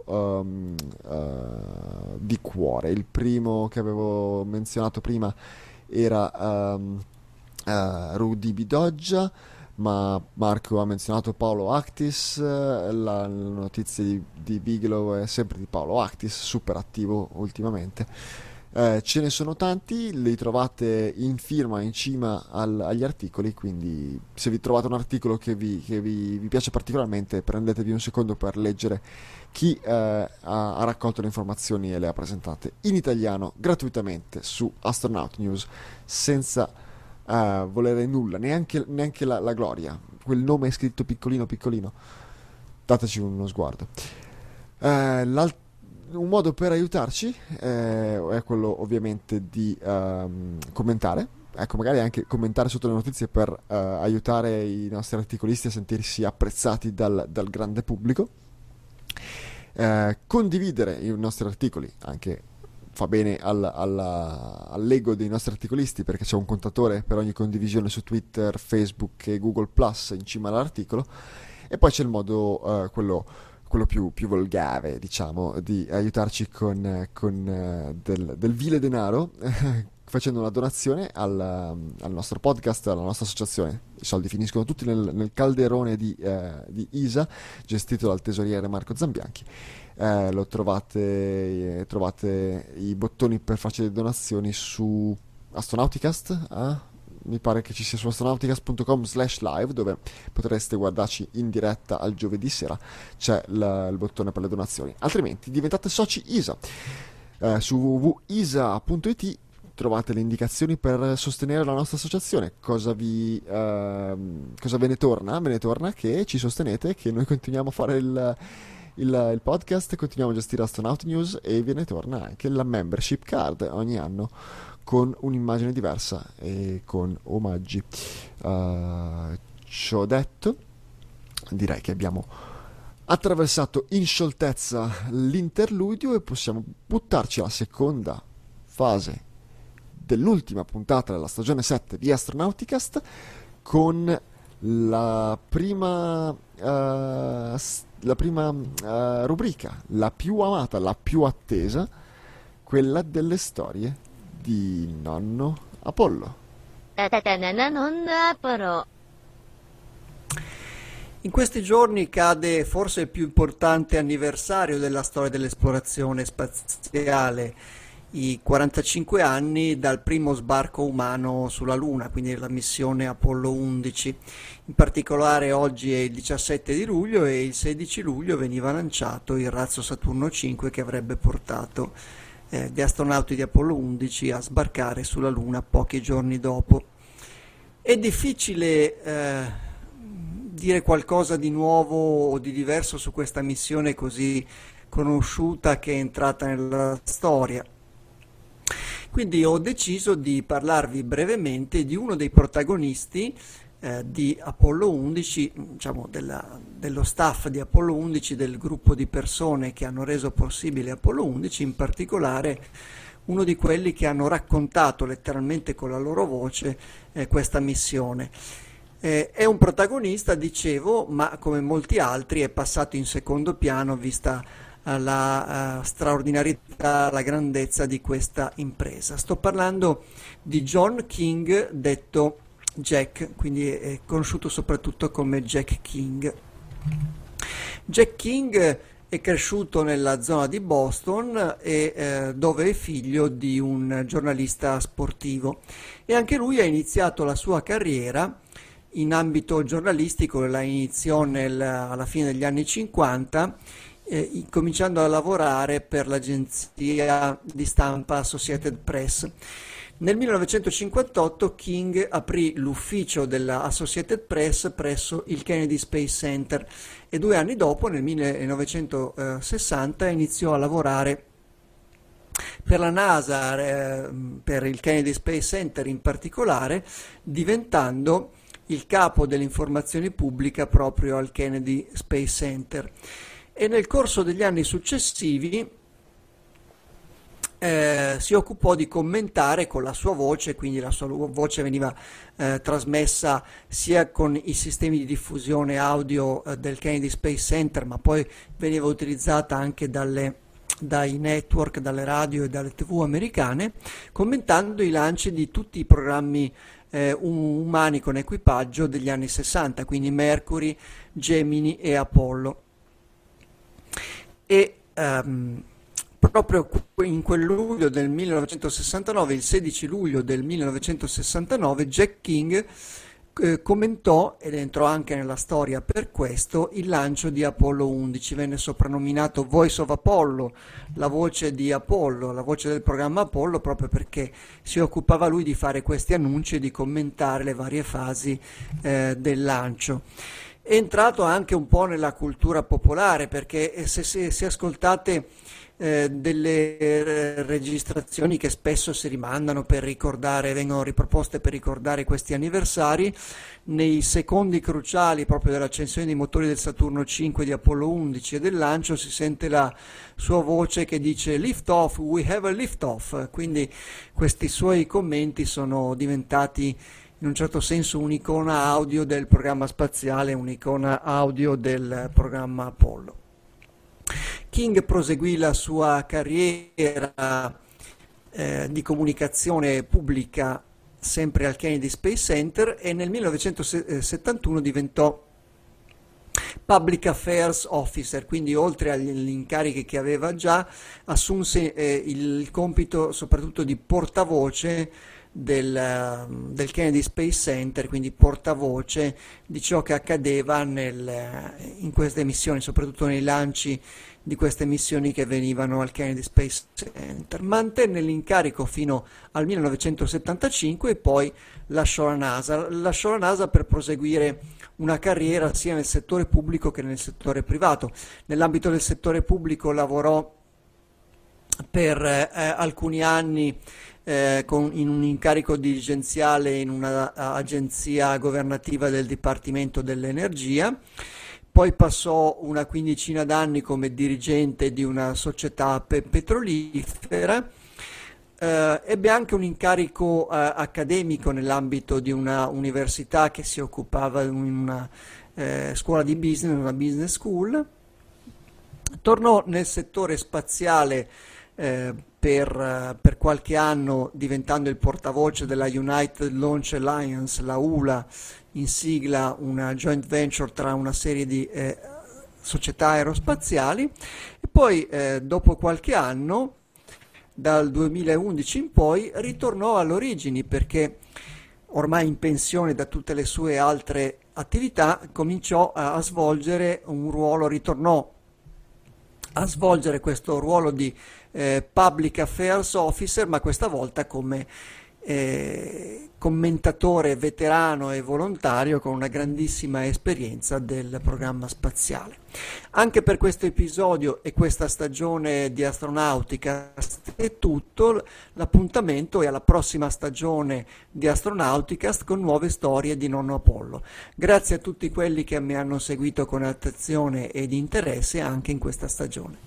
di cuore. Il primo che avevo menzionato prima era Rudy Bidoggia, ma Marco ha menzionato Paolo Actis. La notizia di Bigelow è sempre di Paolo Actis, super attivo ultimamente. Ce ne sono tanti, li trovate in firma in cima agli articoli, quindi se vi trovate un articolo che vi piace particolarmente, prendetevi un secondo per leggere chi ha raccolto le informazioni e le ha presentate in italiano gratuitamente su Astronaut News, senza volere nulla, neanche la gloria. Quel nome è scritto piccolino piccolino, dateci uno sguardo. Un modo per aiutarci è quello ovviamente di commentare, ecco, magari anche commentare sotto le notizie per aiutare i nostri articolisti a sentirsi apprezzati dal grande pubblico. Condividere i nostri articoli, anche fa bene all'ego dei nostri articolisti, perché c'è un contatore per ogni condivisione su Twitter, Facebook e Google Plus in cima all'articolo. E poi c'è il modo, quello più volgare, diciamo, di aiutarci con del vile denaro, facendo una donazione al nostro podcast, alla nostra associazione. I soldi finiscono tutti nel calderone di ISA, gestito dal tesoriere Marco Zambianchi. Lo trovate i bottoni per farci le donazioni su Astronauticast, mi pare che ci sia su astronauticast.com/live, dove potreste guardarci in diretta al giovedì sera. C'è il bottone per le donazioni. Altrimenti diventate soci ISA. Su www.isa.it trovate le indicazioni per sostenere la nostra associazione. Cosa ve ne torna? Ve ne torna che ci sostenete, che noi continuiamo a fare il podcast, continuiamo a gestire Astronaut News, e ve ne torna anche la membership card ogni anno, con un'immagine diversa e con omaggi. Ciò detto, direi che abbiamo attraversato in scioltezza l'interludio e possiamo buttarci alla seconda fase dell'ultima puntata della stagione 7 di Astronauticast, con la prima rubrica, la più amata, la più attesa, quella delle storie di nonno Apollo. In questi giorni cade forse il più importante anniversario della storia dell'esplorazione spaziale, i 45 anni dal primo sbarco umano sulla Luna, quindi la missione Apollo 11. In particolare oggi è il 17 di luglio e il 16 luglio veniva lanciato il razzo Saturno 5, che avrebbe portato gli astronauti di Apollo 11 a sbarcare sulla Luna pochi giorni dopo. È difficile dire qualcosa di nuovo o di diverso su questa missione così conosciuta, che è entrata nella storia. Quindi ho deciso di parlarvi brevemente di uno dei protagonisti di Apollo 11, diciamo dello staff di Apollo 11, del gruppo di persone che hanno reso possibile Apollo 11, in particolare uno di quelli che hanno raccontato letteralmente con la loro voce questa missione. È un protagonista, dicevo, ma come molti altri è passato in secondo piano vista la straordinarietà, la grandezza di questa impresa. Sto parlando di John King, detto Jack, quindi è conosciuto soprattutto come Jack King. Jack King È cresciuto nella zona di Boston dove è figlio di un giornalista sportivo e anche lui ha iniziato la sua carriera in ambito giornalistico, la iniziò alla fine degli anni 50, cominciando a lavorare per l'agenzia di stampa Associated Press. Nel 1958 King aprì l'ufficio della Associated Press presso il Kennedy Space Center e 2 anni dopo, nel 1960, iniziò a lavorare per la NASA, per il Kennedy Space Center in particolare, diventando il capo dell'informazione pubblica proprio al Kennedy Space Center. E nel corso degli anni successivi si occupò di commentare con la sua voce, quindi la sua voce veniva trasmessa sia con i sistemi di diffusione audio del Kennedy Space Center, ma poi veniva utilizzata anche dai network, dalle radio e dalle TV americane, commentando i lanci di tutti i programmi umani con equipaggio degli anni 60, quindi Mercury, Gemini e Apollo. E proprio in quel luglio del 1969, il 16 luglio del 1969, Jack King commentò, ed entrò anche nella storia per questo, il lancio di Apollo 11. Venne soprannominato Voice of Apollo, la voce di Apollo, la voce del programma Apollo, proprio perché si occupava lui di fare questi annunci e di commentare le varie fasi del lancio. È entrato anche un po' nella cultura popolare, perché se ascoltate delle registrazioni che spesso si rimandano per ricordare, vengono riproposte per ricordare questi anniversari, nei secondi cruciali proprio dell'accensione dei motori del Saturno 5, di Apollo 11 e del lancio si sente la sua voce che dice "Lift off, we have a lift off", quindi questi suoi commenti sono diventati in un certo senso un'icona audio del programma spaziale, un'icona audio del programma Apollo. King proseguì la sua carriera di comunicazione pubblica sempre al Kennedy Space Center e nel 1971 diventò Public Affairs Officer, quindi oltre agli incarichi che aveva già, assunse il compito soprattutto di portavoce del Kennedy Space Center, quindi portavoce di ciò che accadeva in queste missioni, soprattutto nei lanci di queste missioni che venivano al Kennedy Space Center. Mantenne l'incarico fino al 1975 e poi lasciò la NASA. Lasciò la NASA per proseguire una carriera sia nel settore pubblico che nel settore privato. Nell'ambito del settore pubblico lavorò per alcuni anni in un incarico dirigenziale in un'agenzia governativa del Dipartimento dell'Energia, poi passò una quindicina d'anni come dirigente di una società petrolifera, ebbe anche un incarico accademico nell'ambito di una università che si occupava di una scuola di business, una business school. Tornò nel settore spaziale per qualche anno, diventando il portavoce della United Launch Alliance, la ULA, in sigla una joint venture tra una serie di società aerospaziali, e poi dopo qualche anno, dal 2011 in poi, ritornò alle origini, perché ormai in pensione da tutte le sue altre attività cominciò a svolgere un ruolo, ritornò a svolgere questo ruolo di Public Affairs Officer, ma questa volta come commentatore veterano e volontario con una grandissima esperienza del programma spaziale. Anche per questo episodio e questa stagione di Astronauticast è tutto. L'appuntamento è alla prossima stagione di Astronauticast con nuove storie di nonno Apollo. Grazie a tutti quelli che mi hanno seguito con attenzione ed interesse anche in questa stagione.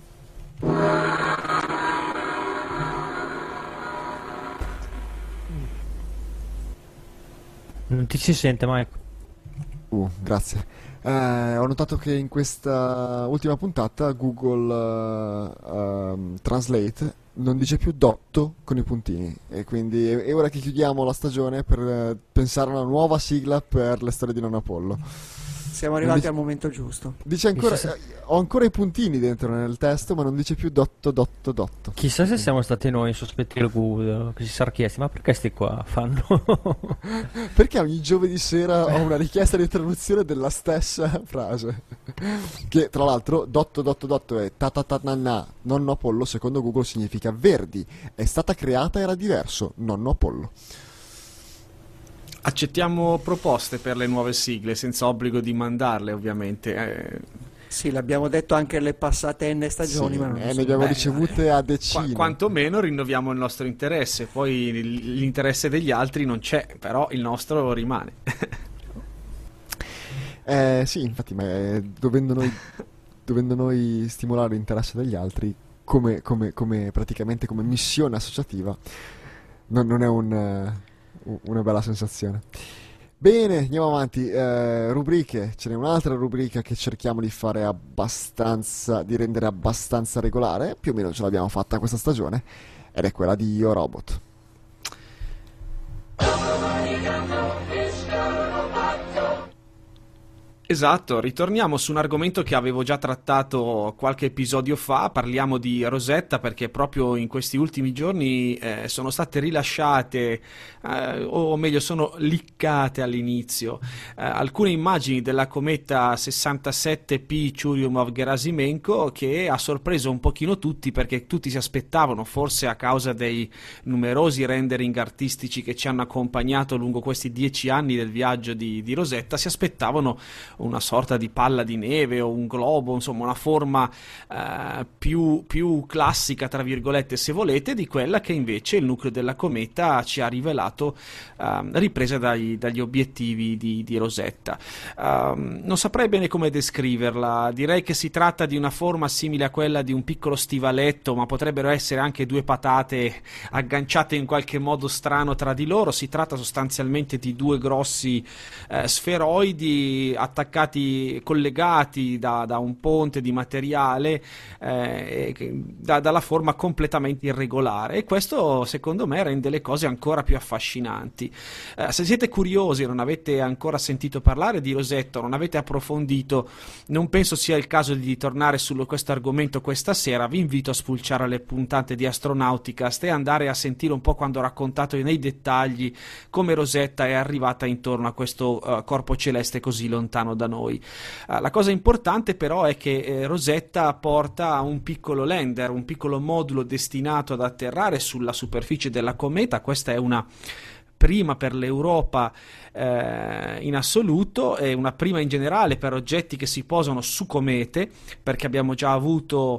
Non ti si sente, Mike? Grazie. Ho notato che in questa ultima puntata Google Translate non dice più dotto con i puntini, e quindi è ora che chiudiamo la stagione per pensare a una nuova sigla per le storie di nonno Apollo. Siamo arrivati al momento giusto. Dice ancora, ho ancora i puntini dentro nel testo, ma non dice più dot dot dot. Chissà se siamo stati noi sospetti del Google, che si sarà chiesti, ma perché sti qua fanno? Perché ogni giovedì sera ho una richiesta di traduzione della stessa frase. Che tra l'altro dot dot dot è tatatanana, nonno Apollo, secondo Google significa verdi. È stata creata, era diverso, nonno Apollo. Accettiamo proposte per le nuove sigle, senza obbligo di mandarle, ovviamente. Sì, l'abbiamo detto anche le passate N stagioni, Sì, ma non ne so. abbiamo ricevute a decine. Quantomeno rinnoviamo il nostro interesse, poi l'interesse degli altri non c'è, però il nostro rimane. Sì, infatti, ma dovendo noi stimolare l'interesse degli altri, come praticamente come missione associativa, non è una bella sensazione. Bene, andiamo avanti. Rubriche, ce n'è un'altra rubrica che cerchiamo di fare di rendere abbastanza regolare, più o meno ce l'abbiamo fatta questa stagione, ed è quella di Io Robot. Esatto, ritorniamo su un argomento che avevo già trattato qualche episodio fa, parliamo di Rosetta perché proprio in questi ultimi giorni sono state rilasciate, o meglio sono leakate all'inizio, alcune immagini della cometa 67P Churyumov-Gerasimenko, che ha sorpreso un pochino tutti perché tutti si aspettavano, forse a causa dei numerosi rendering artistici che ci hanno accompagnato lungo questi 10 anni del viaggio di Rosetta, si aspettavano una sorta di palla di neve o un globo, insomma una forma più classica, tra virgolette, se volete, di quella che invece il nucleo della cometa ci ha rivelato ripresa dagli obiettivi di Rosetta. Non saprei bene come descriverla, direi che si tratta di una forma simile a quella di un piccolo stivaletto, ma potrebbero essere anche due patate agganciate in qualche modo strano tra di loro. Si tratta sostanzialmente di due grossi sferoidi collegati da un ponte di materiale dalla forma completamente irregolare, e questo secondo me rende le cose ancora più affascinanti. Se siete curiosi e non avete ancora sentito parlare di Rosetta, non avete approfondito, non penso sia il caso di tornare su questo argomento questa sera. Vi invito a spulciare le puntate di Astronauticast e andare a sentire un po' quando ho raccontato nei dettagli come Rosetta è arrivata intorno a questo corpo celeste così lontano da noi. La cosa importante però è che Rosetta porta un piccolo lander, un piccolo modulo destinato ad atterrare sulla superficie della cometa. Questa è una prima per l'Europa in assoluto, e una prima in generale per oggetti che si posano su comete, perché abbiamo già avuto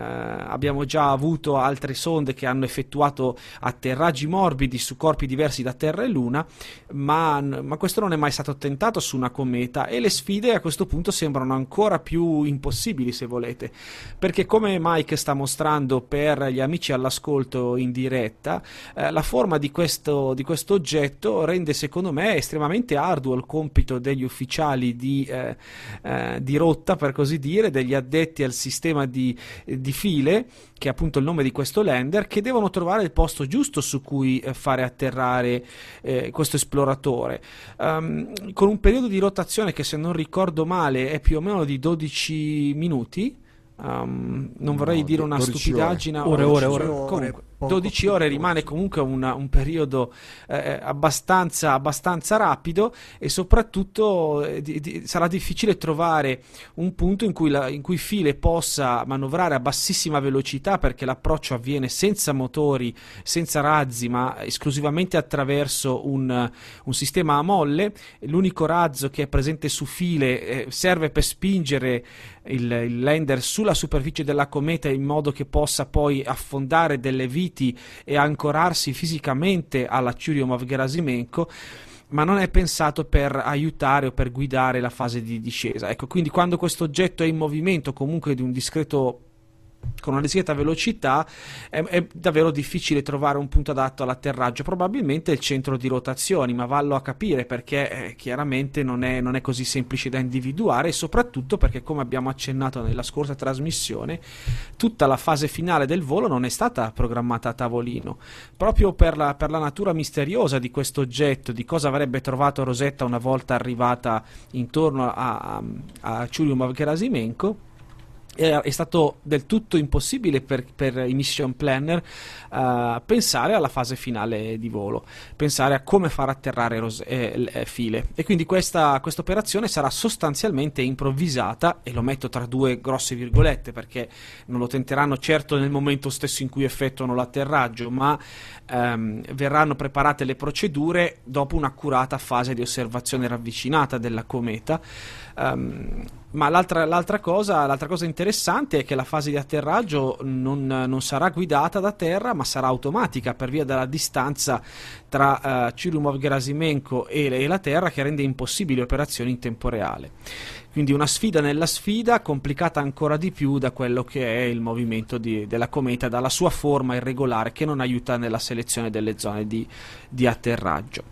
altre sonde che hanno effettuato atterraggi morbidi su corpi diversi da Terra e Luna, ma questo non è mai stato tentato su una cometa, e le sfide a questo punto sembrano ancora più impossibili, se volete, perché come Mike sta mostrando per gli amici all'ascolto in diretta, la forma di questo oggetto rende secondo me estremamente arduo il compito degli ufficiali di rotta, per così dire, degli addetti al sistema di file, che è appunto il nome di questo lander, che devono trovare il posto giusto su cui fare atterrare questo esploratore, con un periodo di rotazione che, se non ricordo male, è più o meno di 12 minuti. Non vorrei dire una stupidaggine. Ore. Comunque 12 ore rimane comunque un periodo abbastanza rapido, e soprattutto sarà difficile trovare un punto in cui File possa manovrare a bassissima velocità, perché l'approccio avviene senza motori, senza razzi, ma esclusivamente attraverso un sistema a molle. L'unico razzo che è presente su File serve per spingere il lander sulla superficie della cometa, in modo che possa poi affondare delle viti e ancorarsi fisicamente alla Churyumov-Gerasimenko, ma non è pensato per aiutare o per guidare la fase di discesa. Ecco, quindi quando questo oggetto è in movimento, comunque di un discreto con una discreta velocità è davvero difficile trovare un punto adatto all'atterraggio. Probabilmente il centro di rotazioni, ma vallo a capire, perché chiaramente non è così semplice da individuare, e soprattutto perché, come abbiamo accennato nella scorsa trasmissione, tutta la fase finale del volo non è stata programmata a tavolino, proprio per la natura misteriosa di questo oggetto, di cosa avrebbe trovato Rosetta una volta arrivata intorno a Churyumov-Gerasimenko. È stato del tutto impossibile per i mission planner pensare alla fase finale di volo, pensare a come far atterrare file, e quindi questa operazione sarà sostanzialmente improvvisata, e lo metto tra due grosse virgolette perché non lo tenteranno certo nel momento stesso in cui effettuano l'atterraggio, ma verranno preparate le procedure dopo un'accurata fase di osservazione ravvicinata della cometa. Ma l'altra cosa interessante è che la fase di atterraggio non sarà guidata da terra, ma sarà automatica per via della distanza tra Churyumov-Gerasimenko e la Terra, che rende impossibili operazioni in tempo reale. Quindi una sfida nella sfida, complicata ancora di più da quello che è il movimento della cometa, dalla sua forma irregolare che non aiuta nella selezione delle zone di atterraggio.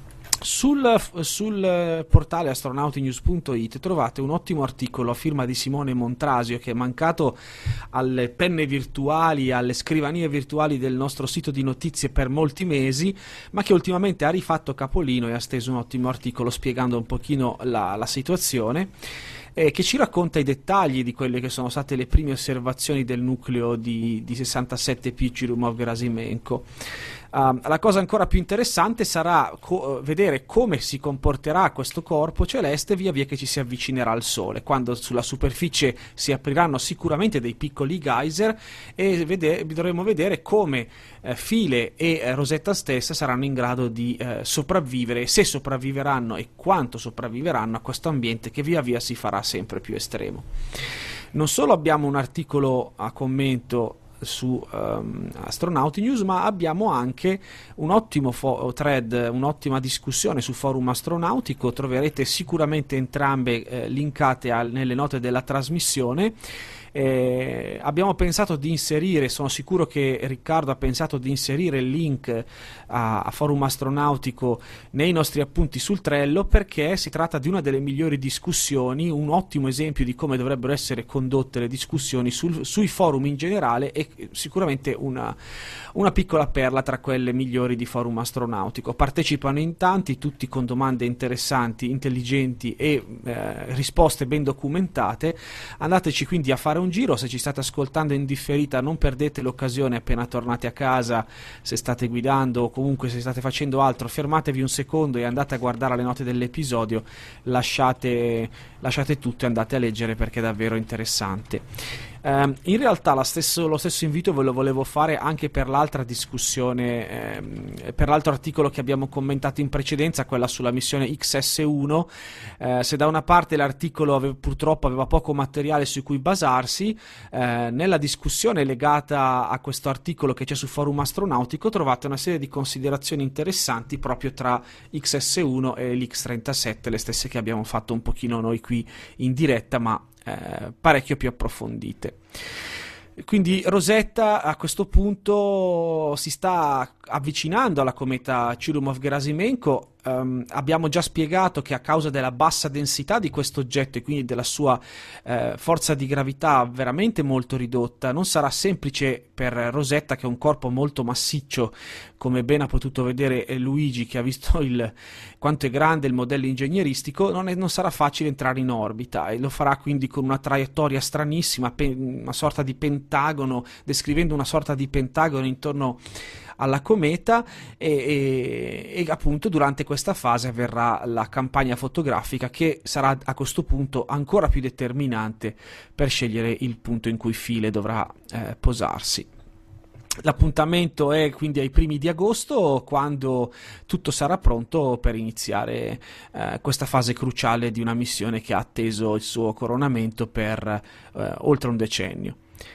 Sul portale astronautinews.it trovate un ottimo articolo a firma di Simone Montrasio, che è mancato alle penne virtuali, alle scrivanie virtuali del nostro sito di notizie per molti mesi, ma che ultimamente ha rifatto capolino e ha steso un ottimo articolo spiegando un pochino la situazione, che ci racconta i dettagli di quelle che sono state le prime osservazioni del nucleo di 67P Churyumov-Gerasimenko. La cosa ancora più interessante sarà vedere come si comporterà questo corpo celeste via via che ci si avvicinerà al Sole, quando sulla superficie si apriranno sicuramente dei piccoli geyser, e dovremo vedere come File e Rosetta stessa saranno in grado di sopravvivere, se sopravviveranno e quanto sopravviveranno a questo ambiente che via via si farà sempre più estremo. Non solo abbiamo un articolo a commento su Astronauti News, ma abbiamo anche un ottimo thread, un'ottima discussione su Forum Astronautico. Troverete sicuramente entrambe linkate nelle note della trasmissione. Abbiamo pensato di inserire, sono sicuro che Riccardo ha pensato di inserire il link a Forum Astronautico nei nostri appunti sul Trello, perché si tratta di una delle migliori discussioni, un ottimo esempio di come dovrebbero essere condotte le discussioni sui forum in generale, e sicuramente una piccola perla tra quelle migliori di Forum Astronautico. Partecipano in tanti, tutti con domande interessanti, intelligenti e risposte ben documentate. Andateci quindi a fare un giro. Se ci state ascoltando in differita, non perdete l'occasione appena tornate a casa, se state guidando o comunque se state facendo altro, fermatevi un secondo e andate a guardare le note dell'episodio, lasciate tutto e andate a leggere, perché è davvero interessante. In realtà lo stesso invito ve lo volevo fare anche per l'altra discussione, per l'altro articolo che abbiamo commentato in precedenza, quella sulla missione XS1. Se da una parte l'articolo purtroppo aveva poco materiale su cui basarsi, nella discussione legata a questo articolo che c'è su Forum Astronautico trovate una serie di considerazioni interessanti proprio tra XS1 e l'X37, le stesse che abbiamo fatto un pochino noi qui in diretta, ma parecchio più approfondite. Quindi Rosetta a questo punto si sta avvicinando alla cometa Churyumov-Gerasimenko. Abbiamo già spiegato che a causa della bassa densità di questo oggetto e quindi della sua forza di gravità veramente molto ridotta, non sarà semplice per Rosetta, che è un corpo molto massiccio, come ben ha potuto vedere Luigi, che ha visto quanto è grande il modello ingegneristico. Non sarà facile entrare in orbita, e lo farà quindi con una traiettoria stranissima, una sorta di pentagono, descrivendo una sorta di pentagono intorno alla cometa, e appunto durante questa fase avverrà la campagna fotografica, che sarà a questo punto ancora più determinante per scegliere il punto in cui File dovrà posarsi. L'appuntamento è quindi ai primi di agosto, quando tutto sarà pronto per iniziare questa fase cruciale di una missione che ha atteso il suo coronamento per oltre un decennio.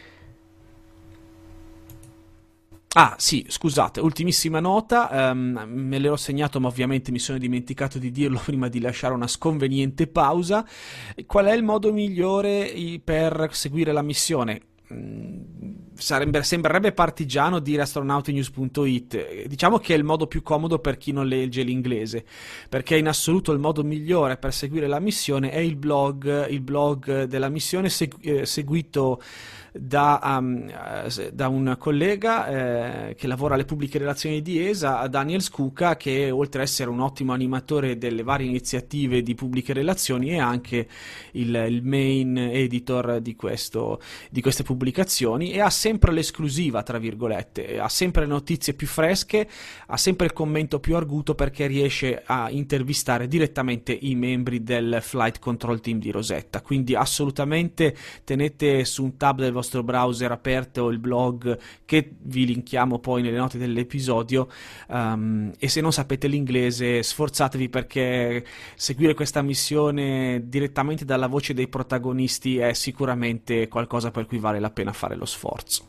Ah sì, scusate, ultimissima nota, me l'ero segnato ma ovviamente mi sono dimenticato di dirlo prima di lasciare una sconveniente pausa. Qual è il modo migliore per seguire la missione? sembrerebbe partigiano dire astronautinews.it. Diciamo che è il modo più comodo per chi non legge l'inglese, perché in assoluto il modo migliore per seguire la missione è il blog della missione, seguito da un collega che lavora alle pubbliche relazioni di ESA, Daniel Scuca, che oltre ad essere un ottimo animatore delle varie iniziative di pubbliche relazioni è anche il main editor di queste pubblicazioni, e ha sempre l'esclusiva, tra virgolette, ha sempre le notizie più fresche, ha sempre il commento più arguto, perché riesce a intervistare direttamente i membri del Flight Control Team di Rosetta. Quindi assolutamente tenete su un tab del vostro browser aperto il blog, che vi linkiamo poi nelle note dell'episodio, e se non sapete l'inglese sforzatevi, perché seguire questa missione direttamente dalla voce dei protagonisti è sicuramente qualcosa per cui vale la pena fare lo sforzo.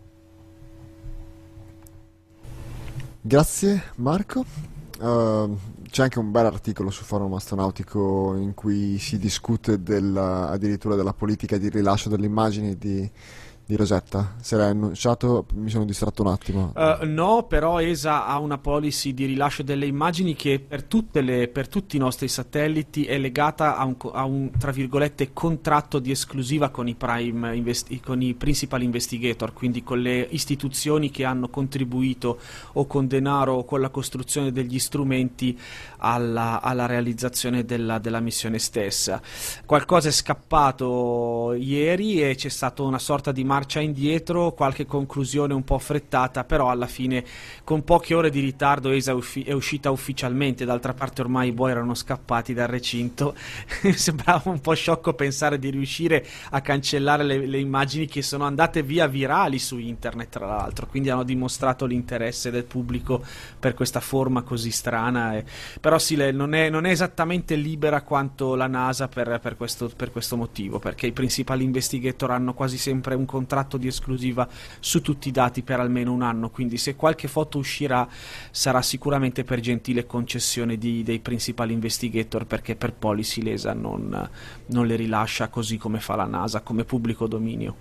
Grazie Marco. C'è anche un bel articolo su Forum Astronautico in cui si discute addirittura della politica di rilascio delle immagini di Rosetta. Se l'hai annunciato, mi sono distratto un attimo. No, però ESA ha una policy di rilascio delle immagini che per tutti i nostri satelliti è legata a un tra virgolette contratto di esclusiva con i con i principal investigator, quindi con le istituzioni che hanno contribuito o con denaro o con la costruzione degli strumenti alla realizzazione della missione stessa. Qualcosa è scappato ieri e c'è stata una sorta di marcia indietro, qualche conclusione un po' affrettata, però alla fine con poche ore di ritardo ESA è uscita ufficialmente. D'altra parte ormai i buoi erano scappati dal recinto. Sembrava un po' sciocco pensare di riuscire a cancellare le immagini che sono andate via virali su internet, tra l'altro, quindi hanno dimostrato l'interesse del pubblico per questa forma così strana, però sì, non è esattamente libera quanto la NASA per questo motivo, perché i principal investigator hanno quasi sempre un contratto di esclusiva su tutti i dati per almeno un anno, quindi se qualche foto uscirà sarà sicuramente per gentile concessione dei principal investigator, perché per policy l'ESA non le rilascia così come fa la NASA, come pubblico dominio.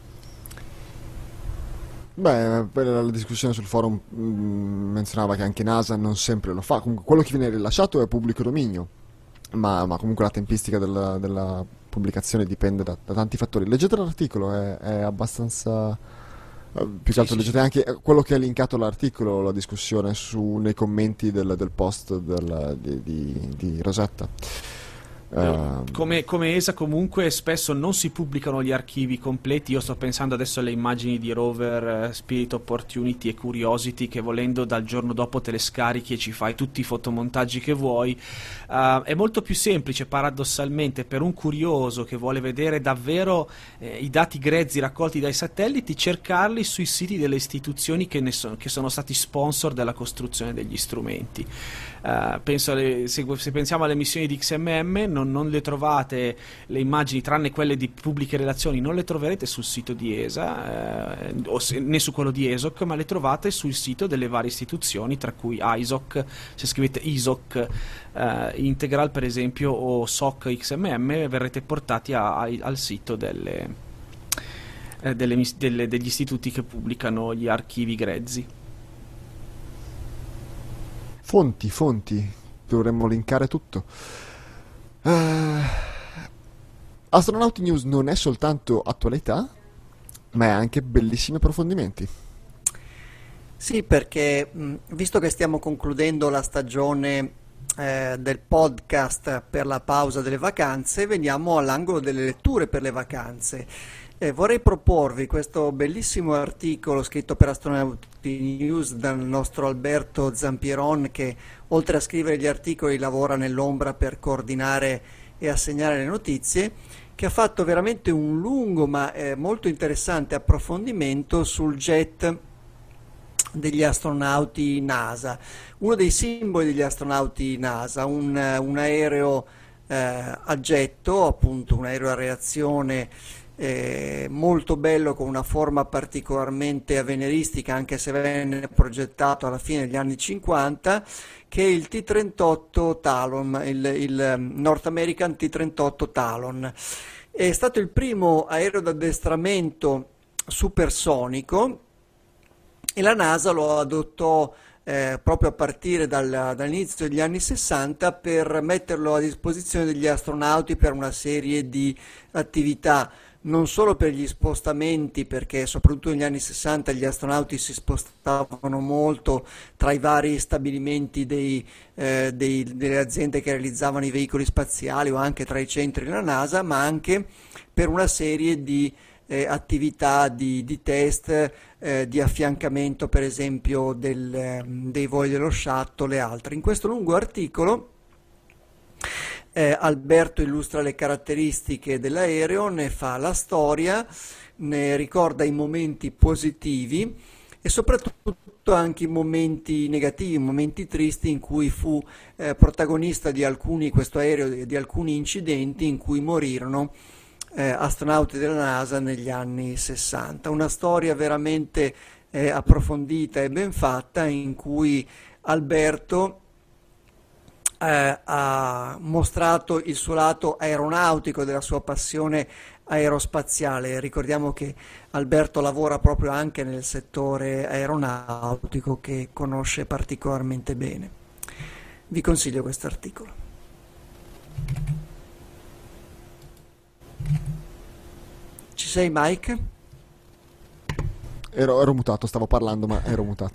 Beh, per la discussione sul forum menzionava che anche NASA non sempre lo fa. Comunque quello che viene rilasciato è pubblico dominio, ma comunque la tempistica della pubblicazione dipende da tanti fattori. Leggete l'articolo, è abbastanza... più che altro leggete anche quello che è linkato all'articolo, la discussione nei commenti del post di Rosetta. Come ESA comunque spesso non si pubblicano gli archivi completi. Io sto pensando adesso alle immagini di rover Spirit Opportunity e Curiosity, che volendo dal giorno dopo te le scarichi e ci fai tutti i fotomontaggi che vuoi. È molto più semplice paradossalmente per un curioso che vuole vedere davvero i dati grezzi raccolti dai satelliti, cercarli sui siti delle istituzioni che sono stati sponsor della costruzione degli strumenti. Se pensiamo alle missioni di XMM, non le trovate le immagini, tranne quelle di pubbliche relazioni, non le troverete sul sito di ESA né su quello di ESOC, ma le trovate sul sito delle varie istituzioni, tra cui ISOC. Se scrivete ISOC Integral per esempio o SOC XMM, verrete portati al sito degli istituti che pubblicano gli archivi grezzi. Fonti, dovremmo linkare tutto. Astronauti News non è soltanto attualità, ma è anche bellissimi approfondimenti. Sì, perché visto che stiamo concludendo la stagione del podcast per la pausa delle vacanze, veniamo all'angolo delle letture per le vacanze. Vorrei proporvi questo bellissimo articolo scritto per Astronauti News dal nostro Alberto Zampieron, che oltre a scrivere gli articoli lavora nell'ombra per coordinare e assegnare le notizie, che ha fatto veramente un lungo ma molto interessante approfondimento sul jet degli astronauti NASA, uno dei simboli degli astronauti NASA, un aereo a getto, appunto un aereo a reazione molto bello, con una forma particolarmente avveniristica, anche se venne progettato alla fine degli anni 50, che è il T-38 Talon, il North American T-38 Talon. È stato il primo aereo d'addestramento supersonico, e la NASA lo adottò proprio a partire dall'inizio degli anni 60 per metterlo a disposizione degli astronauti per una serie di attività, non solo per gli spostamenti, perché soprattutto negli anni 60 gli astronauti si spostavano molto tra i vari stabilimenti delle aziende che realizzavano i veicoli spaziali o anche tra i centri della NASA, ma anche per una serie di attività di test, di affiancamento per esempio dei voli dello shuttle e altre. In questo lungo articolo Alberto illustra le caratteristiche dell'aereo, ne fa la storia, ne ricorda i momenti positivi e soprattutto anche i momenti negativi, i momenti tristi in cui fu protagonista questo aereo di alcuni incidenti in cui morirono astronauti della NASA negli anni 60. Una storia veramente approfondita e ben fatta, in cui Alberto ha mostrato il suo lato aeronautico, della sua passione aerospaziale. Ricordiamo che Alberto lavora proprio anche nel settore aeronautico, che conosce particolarmente bene. Vi consiglio questo articolo. Ci sei, Mike? Ero mutato, stavo parlando, ma ero mutato.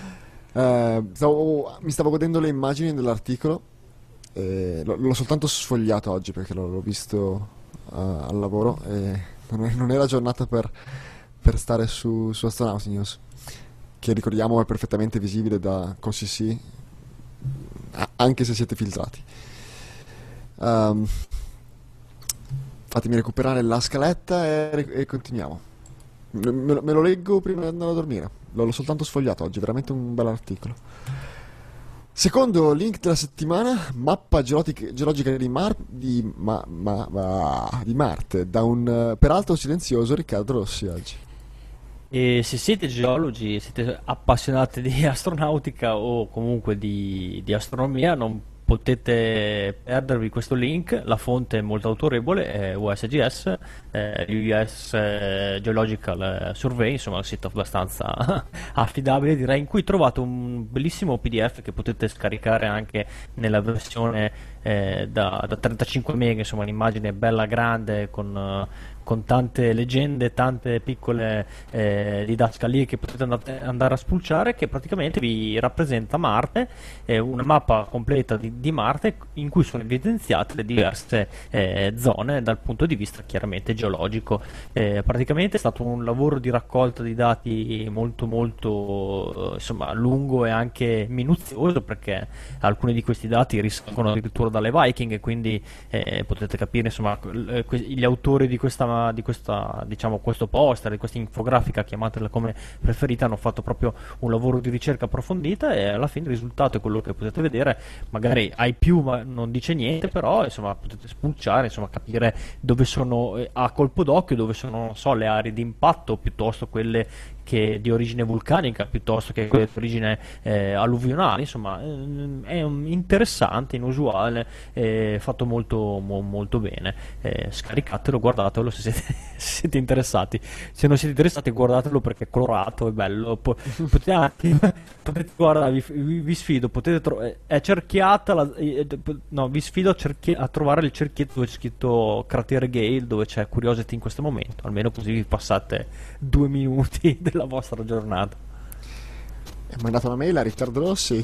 Mi stavo godendo le immagini dell'articolo. L'ho soltanto sfogliato oggi perché l'ho visto al lavoro e non era giornata per stare su Astronaut News, che ricordiamo è perfettamente visibile con CC, anche se siete filtrati. Fatemi recuperare la scaletta e continuiamo. Me lo leggo prima di andare a dormire. L'ho soltanto sfogliato oggi, veramente un bel articolo. Secondo link della settimana: mappa geologica di Marte, da un peraltro silenzioso Riccardo Rossi oggi. E se siete geologi, siete appassionati di astronautica o comunque di astronomia, non potete perdervi questo link. La fonte è molto autorevole, è USGS, US Geological Survey, insomma un sito abbastanza affidabile, direi, in cui trovate un bellissimo PDF che potete scaricare anche nella versione da 35 MB, insomma un'immagine bella grande con tante leggende, tante piccole didascalie che potete andare a spulciare, che praticamente vi rappresenta Marte, una mappa completa di Marte in cui sono evidenziate le diverse zone dal punto di vista chiaramente geologico. Praticamente è stato un lavoro di raccolta di dati molto molto insomma lungo e anche minuzioso, perché alcuni di questi dati risalgono addirittura dalle Viking, e quindi potete capire insomma gli autori di questa diciamo questo poster, di questa infografica, chiamatela come preferite, hanno fatto proprio un lavoro di ricerca approfondita, e alla fine il risultato è quello che potete vedere. Magari hai più ma non dice niente, però insomma potete spulciare, insomma capire dove sono a colpo d'occhio, dove sono, non so, le aree di impatto, piuttosto quelle che di origine vulcanica, piuttosto che quelle di origine alluvionale. Insomma è interessante, inusuale, fatto molto bene. Scaricatelo, guardatelo se siete interessati. Se non siete interessati, guardatelo perché è colorato, è bello. Potete guardare, vi sfido, è cerchiata vi sfido a trovare il cerchietto dove c'è scritto cratere Gale, dove c'è Curiosity in questo momento, almeno così vi passate 2 minuti della vostra giornata. Ho mandato una mail a Riccardo Rossi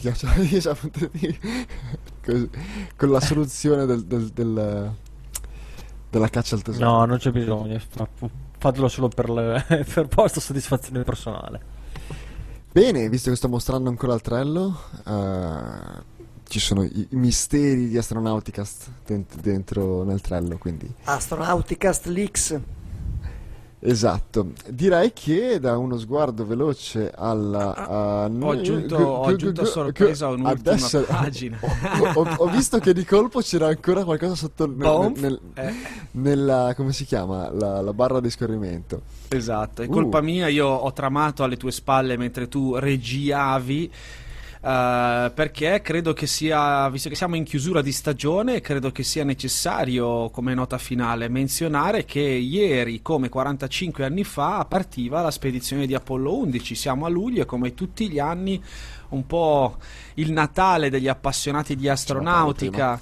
con la soluzione della caccia al tesoro. No, non c'è bisogno, fatelo solo per vostra soddisfazione personale. Bene, visto che sto mostrando ancora il trello, ci sono i misteri di Astronauticast dentro nel trello, quindi Astronauticast Leaks. esatto. Direi che da uno sguardo veloce alla ho aggiunto a sorpresa un'ultima pagina. Ho visto che di colpo c'era ancora qualcosa sotto nella, come si chiama, la barra di scorrimento. Esatto, è colpa mia, io ho tramato alle tue spalle mentre tu regiavi perché credo che sia, visto che siamo in chiusura di stagione, credo che sia necessario come nota finale menzionare che ieri, come 45 anni fa, partiva la spedizione di Apollo 11. Siamo a luglio e come tutti gli anni un po' il Natale degli appassionati di astronautica.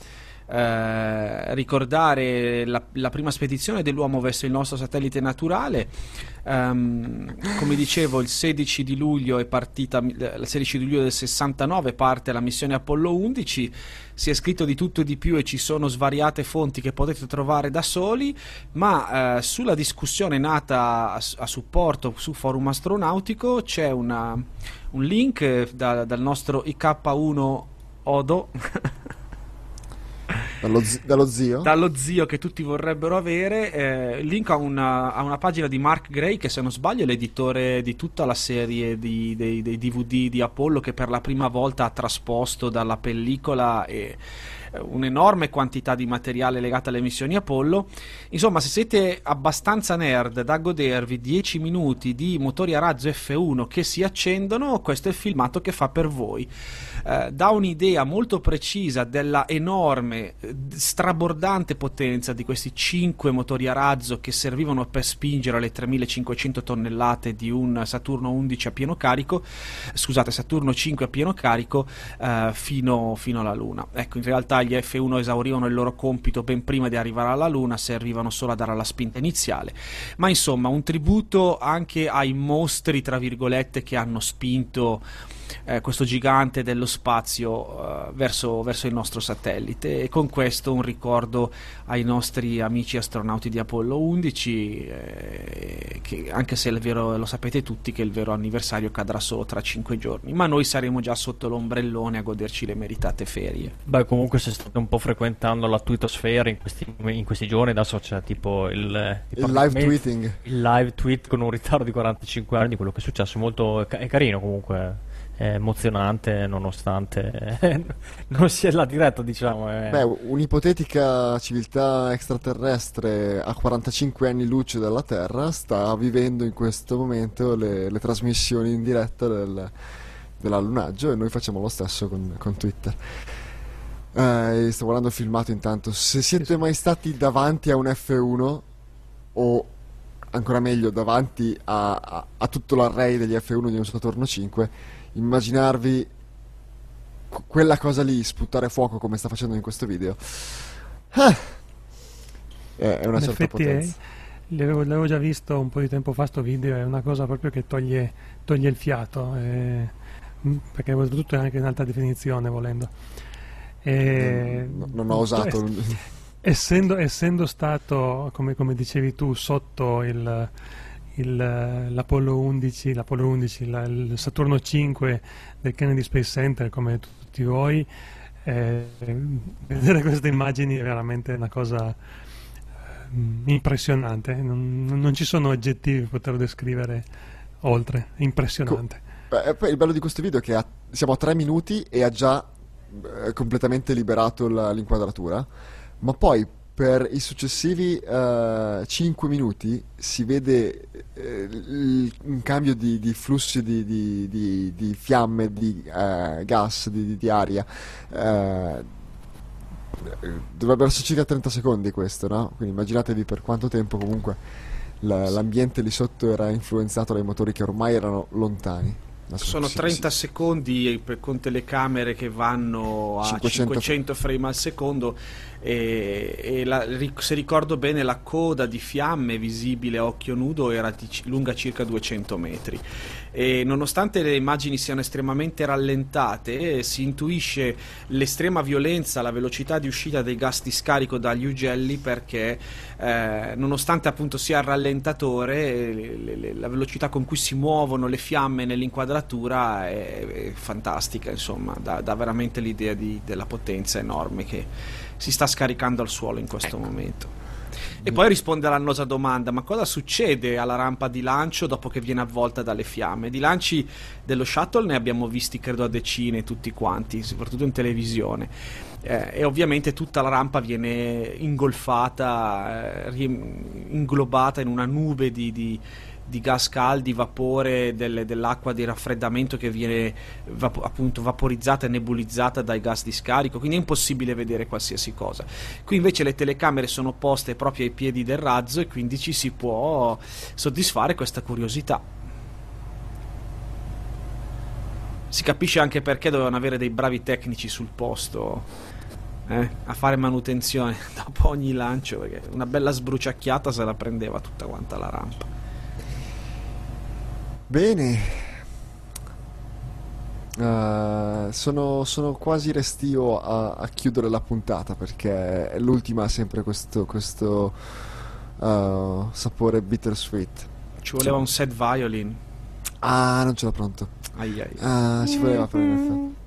Ricordare la prima spedizione dell'uomo verso il nostro satellite naturale. Come dicevo, il 16 di luglio è partita, il 16 di luglio del 69 parte la missione Apollo 11. Si è scritto di tutto e di più e ci sono svariate fonti che potete trovare da soli, ma sulla discussione nata a supporto su Forum Astronautico c'è un link dal nostro IK1 Odo dallo zio? Dallo zio che tutti vorrebbero avere. Il link a una pagina di Mark Gray, che se non sbaglio è l'editore di tutta la serie dei DVD di Apollo, che per la prima volta ha trasposto dalla pellicola un'enorme quantità di materiale legato alle missioni Apollo. Insomma, se siete abbastanza nerd da godervi 10 minuti di motori a razzo F1 che si accendono, questo è il filmato che fa per voi. Dà un'idea molto precisa della enorme, strabordante potenza di questi 5 motori a razzo che servivano per spingere le 3500 tonnellate di un Saturno 11 a pieno carico, scusate, Saturno 5 a pieno carico, fino alla Luna. Ecco, in realtà gli F1 esaurivano il loro compito ben prima di arrivare alla Luna, servivano solo a dare la spinta iniziale. Ma insomma, un tributo anche ai mostri, tra virgolette, che hanno spinto questo gigante dello spazio verso il nostro satellite, e con questo un ricordo ai nostri amici astronauti di Apollo 11, che anche se lo sapete tutti che il vero anniversario cadrà solo tra 5 giorni, ma noi saremo già sotto l'ombrellone a goderci le meritate ferie. Beh, comunque se state un po' frequentando la twittosfera in questi giorni, adesso c'è tipo il live tweeting, il live tweet con un ritardo di 45 anni di quello che è successo. Molto è carino, comunque è emozionante, nonostante non sia la diretta, diciamo. Beh, un'ipotetica civiltà extraterrestre a 45 anni luce dalla Terra sta vivendo in questo momento le trasmissioni in diretta dell'allunaggio, e noi facciamo lo stesso con Twitter. Sto guardando il filmato intanto. Se siete mai stati davanti a un F1, o ancora meglio davanti a tutto l'array degli F1 di un Saturno 5, immaginarvi quella cosa lì sputare fuoco come sta facendo in questo video è una certa potenza. L'avevo già visto un po' di tempo fa sto video, è una cosa proprio che toglie il fiato, perché oltretutto è anche in alta definizione volendo. Non ho osato essendo stato, come dicevi tu, sotto l'Apollo 11, il Saturno 5 del Kennedy Space Center, come tutti voi, vedere queste immagini è veramente una cosa impressionante. Non ci sono aggettivi per poter descrivere oltre. Impressionante. Poi il bello di questo video è che siamo a 3 minuti e ha già completamente liberato l'inquadratura, ma poi per i successivi 5 minuti si vede un cambio di flussi di fiamme, di gas, di aria. Dovrebbero essere circa 30 secondi questo, no? Quindi immaginatevi per quanto tempo comunque l'ambiente lì sotto era influenzato dai motori che ormai erano lontani. Sono 30 secondi con telecamere che vanno a 500 frame al secondo, e se ricordo bene la coda di fiamme visibile a occhio nudo era lunga circa 200 metri, e nonostante le immagini siano estremamente rallentate, si intuisce l'estrema violenza, la velocità di uscita dei gas di scarico dagli ugelli, perché nonostante appunto sia il rallentatore, la velocità con cui si muovono le fiamme nell'inquadratura è fantastica, insomma, dà veramente l'idea della potenza enorme che si sta scaricando al suolo in questo momento. E poi risponde all'annosa domanda: ma cosa succede alla rampa di lancio dopo che viene avvolta dalle fiamme? Di lanci dello shuttle ne abbiamo visti credo a decine tutti quanti, soprattutto in televisione, e ovviamente tutta la rampa viene ingolfata, inglobata in una nube di di gas caldi, vapore dell'acqua di raffreddamento che viene appunto vaporizzata e nebulizzata dai gas di scarico, quindi è impossibile vedere qualsiasi cosa. Qui invece le telecamere sono poste proprio ai piedi del razzo e quindi ci si può soddisfare questa curiosità. Si capisce anche perché dovevano avere dei bravi tecnici sul posto a fare manutenzione dopo ogni lancio, perché una bella sbruciacchiata se la prendeva tutta quanta la rampa. Bene, sono quasi restio a chiudere la puntata, perché l'ultima ha sempre questo sapore bittersweet. Ci voleva un set violin. Ah, non ce l'ho pronto. Ai ai. Ci voleva fare in effetti.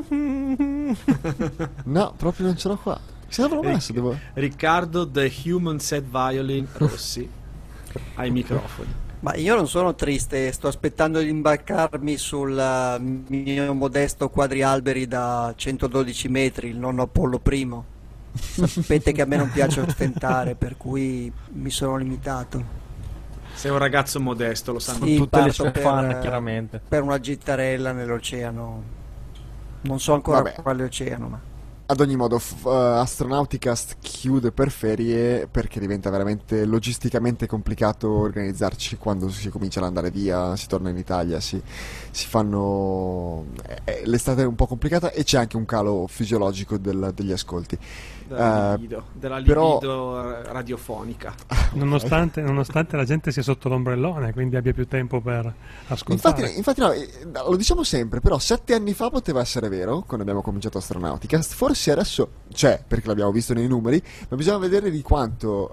No, proprio non ce l'ho qua. Se l'avrò messo, devo... Riccardo The Human Set Violin Rossi ai microfoni. Ma io non sono triste, sto aspettando di imbarcarmi sul mio modesto quadrialberi da 112 metri, il nonno Apollo I. Sapete che a me non piace ostentare, per cui mi sono limitato. Sei un ragazzo modesto, lo sanno Sì, tutte le parto sue fan, chiaramente. per una gittarella nell'oceano. Non so ancora Vabbè. quale oceano, ma... Ad ogni modo, Astronauticast chiude per ferie, perché diventa veramente logisticamente complicato organizzarci quando si comincia ad andare via, si torna in Italia, si fanno... l'estate è un po' complicata e c'è anche un calo fisiologico degli ascolti. della però- libido radiofonica. Nonostante la gente sia sotto l'ombrellone, quindi abbia più tempo per ascoltare. Infatti no, lo diciamo sempre, però 7 anni fa poteva essere vero, quando abbiamo cominciato Astronauticast, forse adesso c'è, perché l'abbiamo visto nei numeri, ma bisogna vedere di quanto...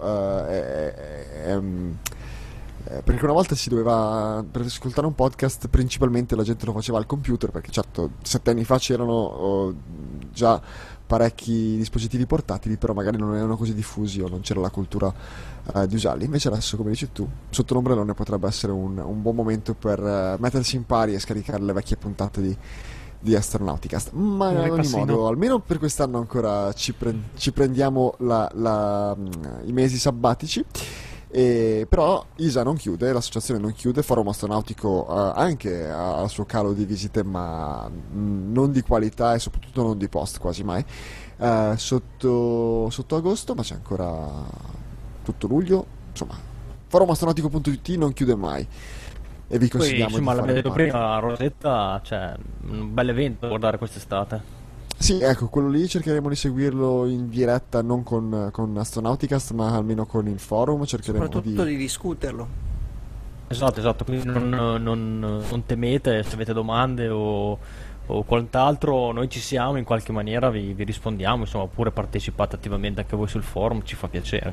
perché una volta si doveva, per ascoltare un podcast principalmente la gente lo faceva al computer, perché certo 7 anni fa c'erano già parecchi dispositivi portatili, però magari non erano così diffusi o non c'era la cultura di usarli. Invece adesso, come dici tu, sotto l'ombrellone potrebbe essere un buon momento per mettersi in pari e scaricare le vecchie puntate di Astronauticast. Ma Un ad ogni ripassino. modo, almeno per quest'anno ancora ci prendiamo i mesi sabbatici. Però ISA non chiude, l'associazione non chiude, Forum Astronautico anche ha il suo calo di visite, ma non di qualità e soprattutto non di post quasi mai. Sotto agosto, ma c'è ancora tutto luglio, insomma, forumastronautico.it non chiude mai e vi Poi, consigliamo insomma, di l'abbiamo fare detto parte. prima, Rosetta, cioè, un bel evento da guardare quest'estate. Sì, ecco, quello lì cercheremo di seguirlo in diretta, non con Astronauticast, ma almeno con il forum, cercheremo soprattutto di discuterlo. Esatto, quindi non temete se avete domande o quant'altro, noi ci siamo, in qualche maniera vi rispondiamo, insomma, oppure partecipate attivamente anche voi sul forum, ci fa piacere.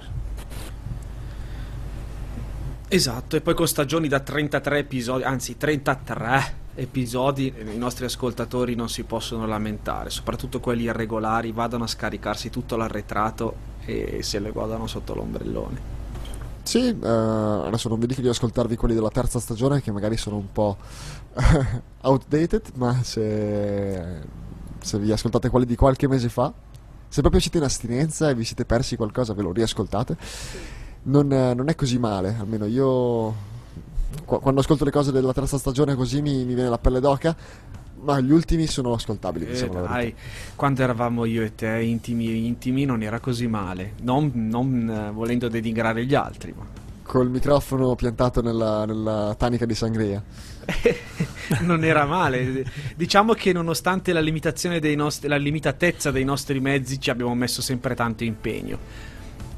Esatto, e poi con stagioni da 33 episodi, anzi 33 episodi, i nostri ascoltatori non si possono lamentare, soprattutto quelli irregolari, vadano a scaricarsi tutto l'arretrato e se le godano sotto l'ombrellone. Sì, adesso non vi dico di ascoltarvi quelli della terza stagione che magari sono un po' outdated, ma se vi ascoltate quelli di qualche mese fa, se proprio siete in astinenza e vi siete persi qualcosa, ve lo riascoltate. Non è così male, almeno io quando ascolto le cose della terza stagione così mi viene la pelle d'oca, ma gli ultimi sono ascoltabili, diciamo la verità. Dai, quando eravamo io e te intimi non era così male, non volendo denigrare gli altri, ma Col microfono piantato nella tanica di sangria. non era male. Diciamo che nonostante la limitazione la limitatezza dei nostri mezzi ci abbiamo messo sempre tanto impegno.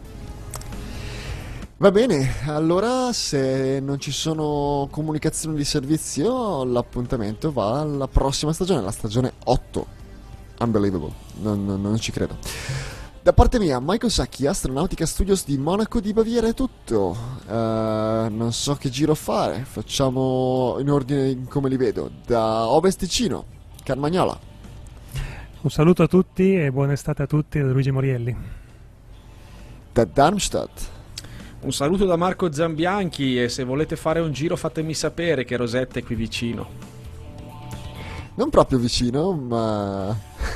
Va bene, allora se non ci sono comunicazioni di servizio, l'appuntamento va alla prossima stagione, la stagione 8. Unbelievable, non ci credo. Da parte mia, Michael Sacchi, Astronautica Studios di Monaco di Baviera è tutto. Non so che giro fare, facciamo in ordine come li vedo. Da Ovest Ticino, Carmagnola. Un saluto a tutti e buona estate a tutti da Luigi Morielli. Da Darmstadt. Un saluto da Marco Zambianchi e se volete fare un giro fatemi sapere che Rosetta è qui vicino. Non proprio vicino, ma...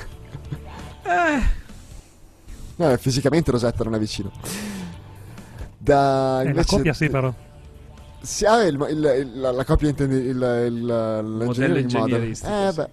No, fisicamente Rosetta non è vicino. La coppia sì, però. Si ha la coppia modello ingegneristico. Beh.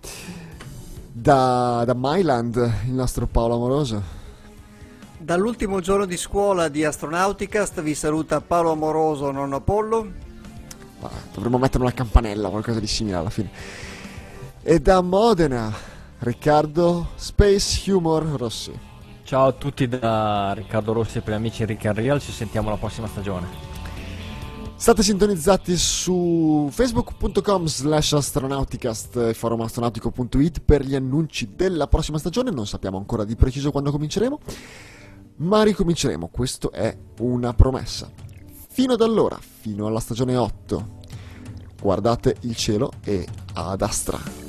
Da Myland, il nostro Paolo Amoroso. Dall'ultimo giorno di scuola di Astronauticast vi saluta Paolo Amoroso, nonno Apollo. Dovremmo mettere una campanella, qualcosa di simile alla fine. E da Modena, Riccardo Space Humor Rossi. Ciao a tutti da Riccardo Rossi per gli amici Rick and Real, ci sentiamo la prossima stagione. State sintonizzati su facebook.com/astronauticast e forumastronautico.it per gli annunci della prossima stagione. Non sappiamo ancora di preciso quando cominceremo, ma ricominceremo, questo è una promessa. Fino ad allora, fino alla stagione 8, guardate il cielo e ad astra.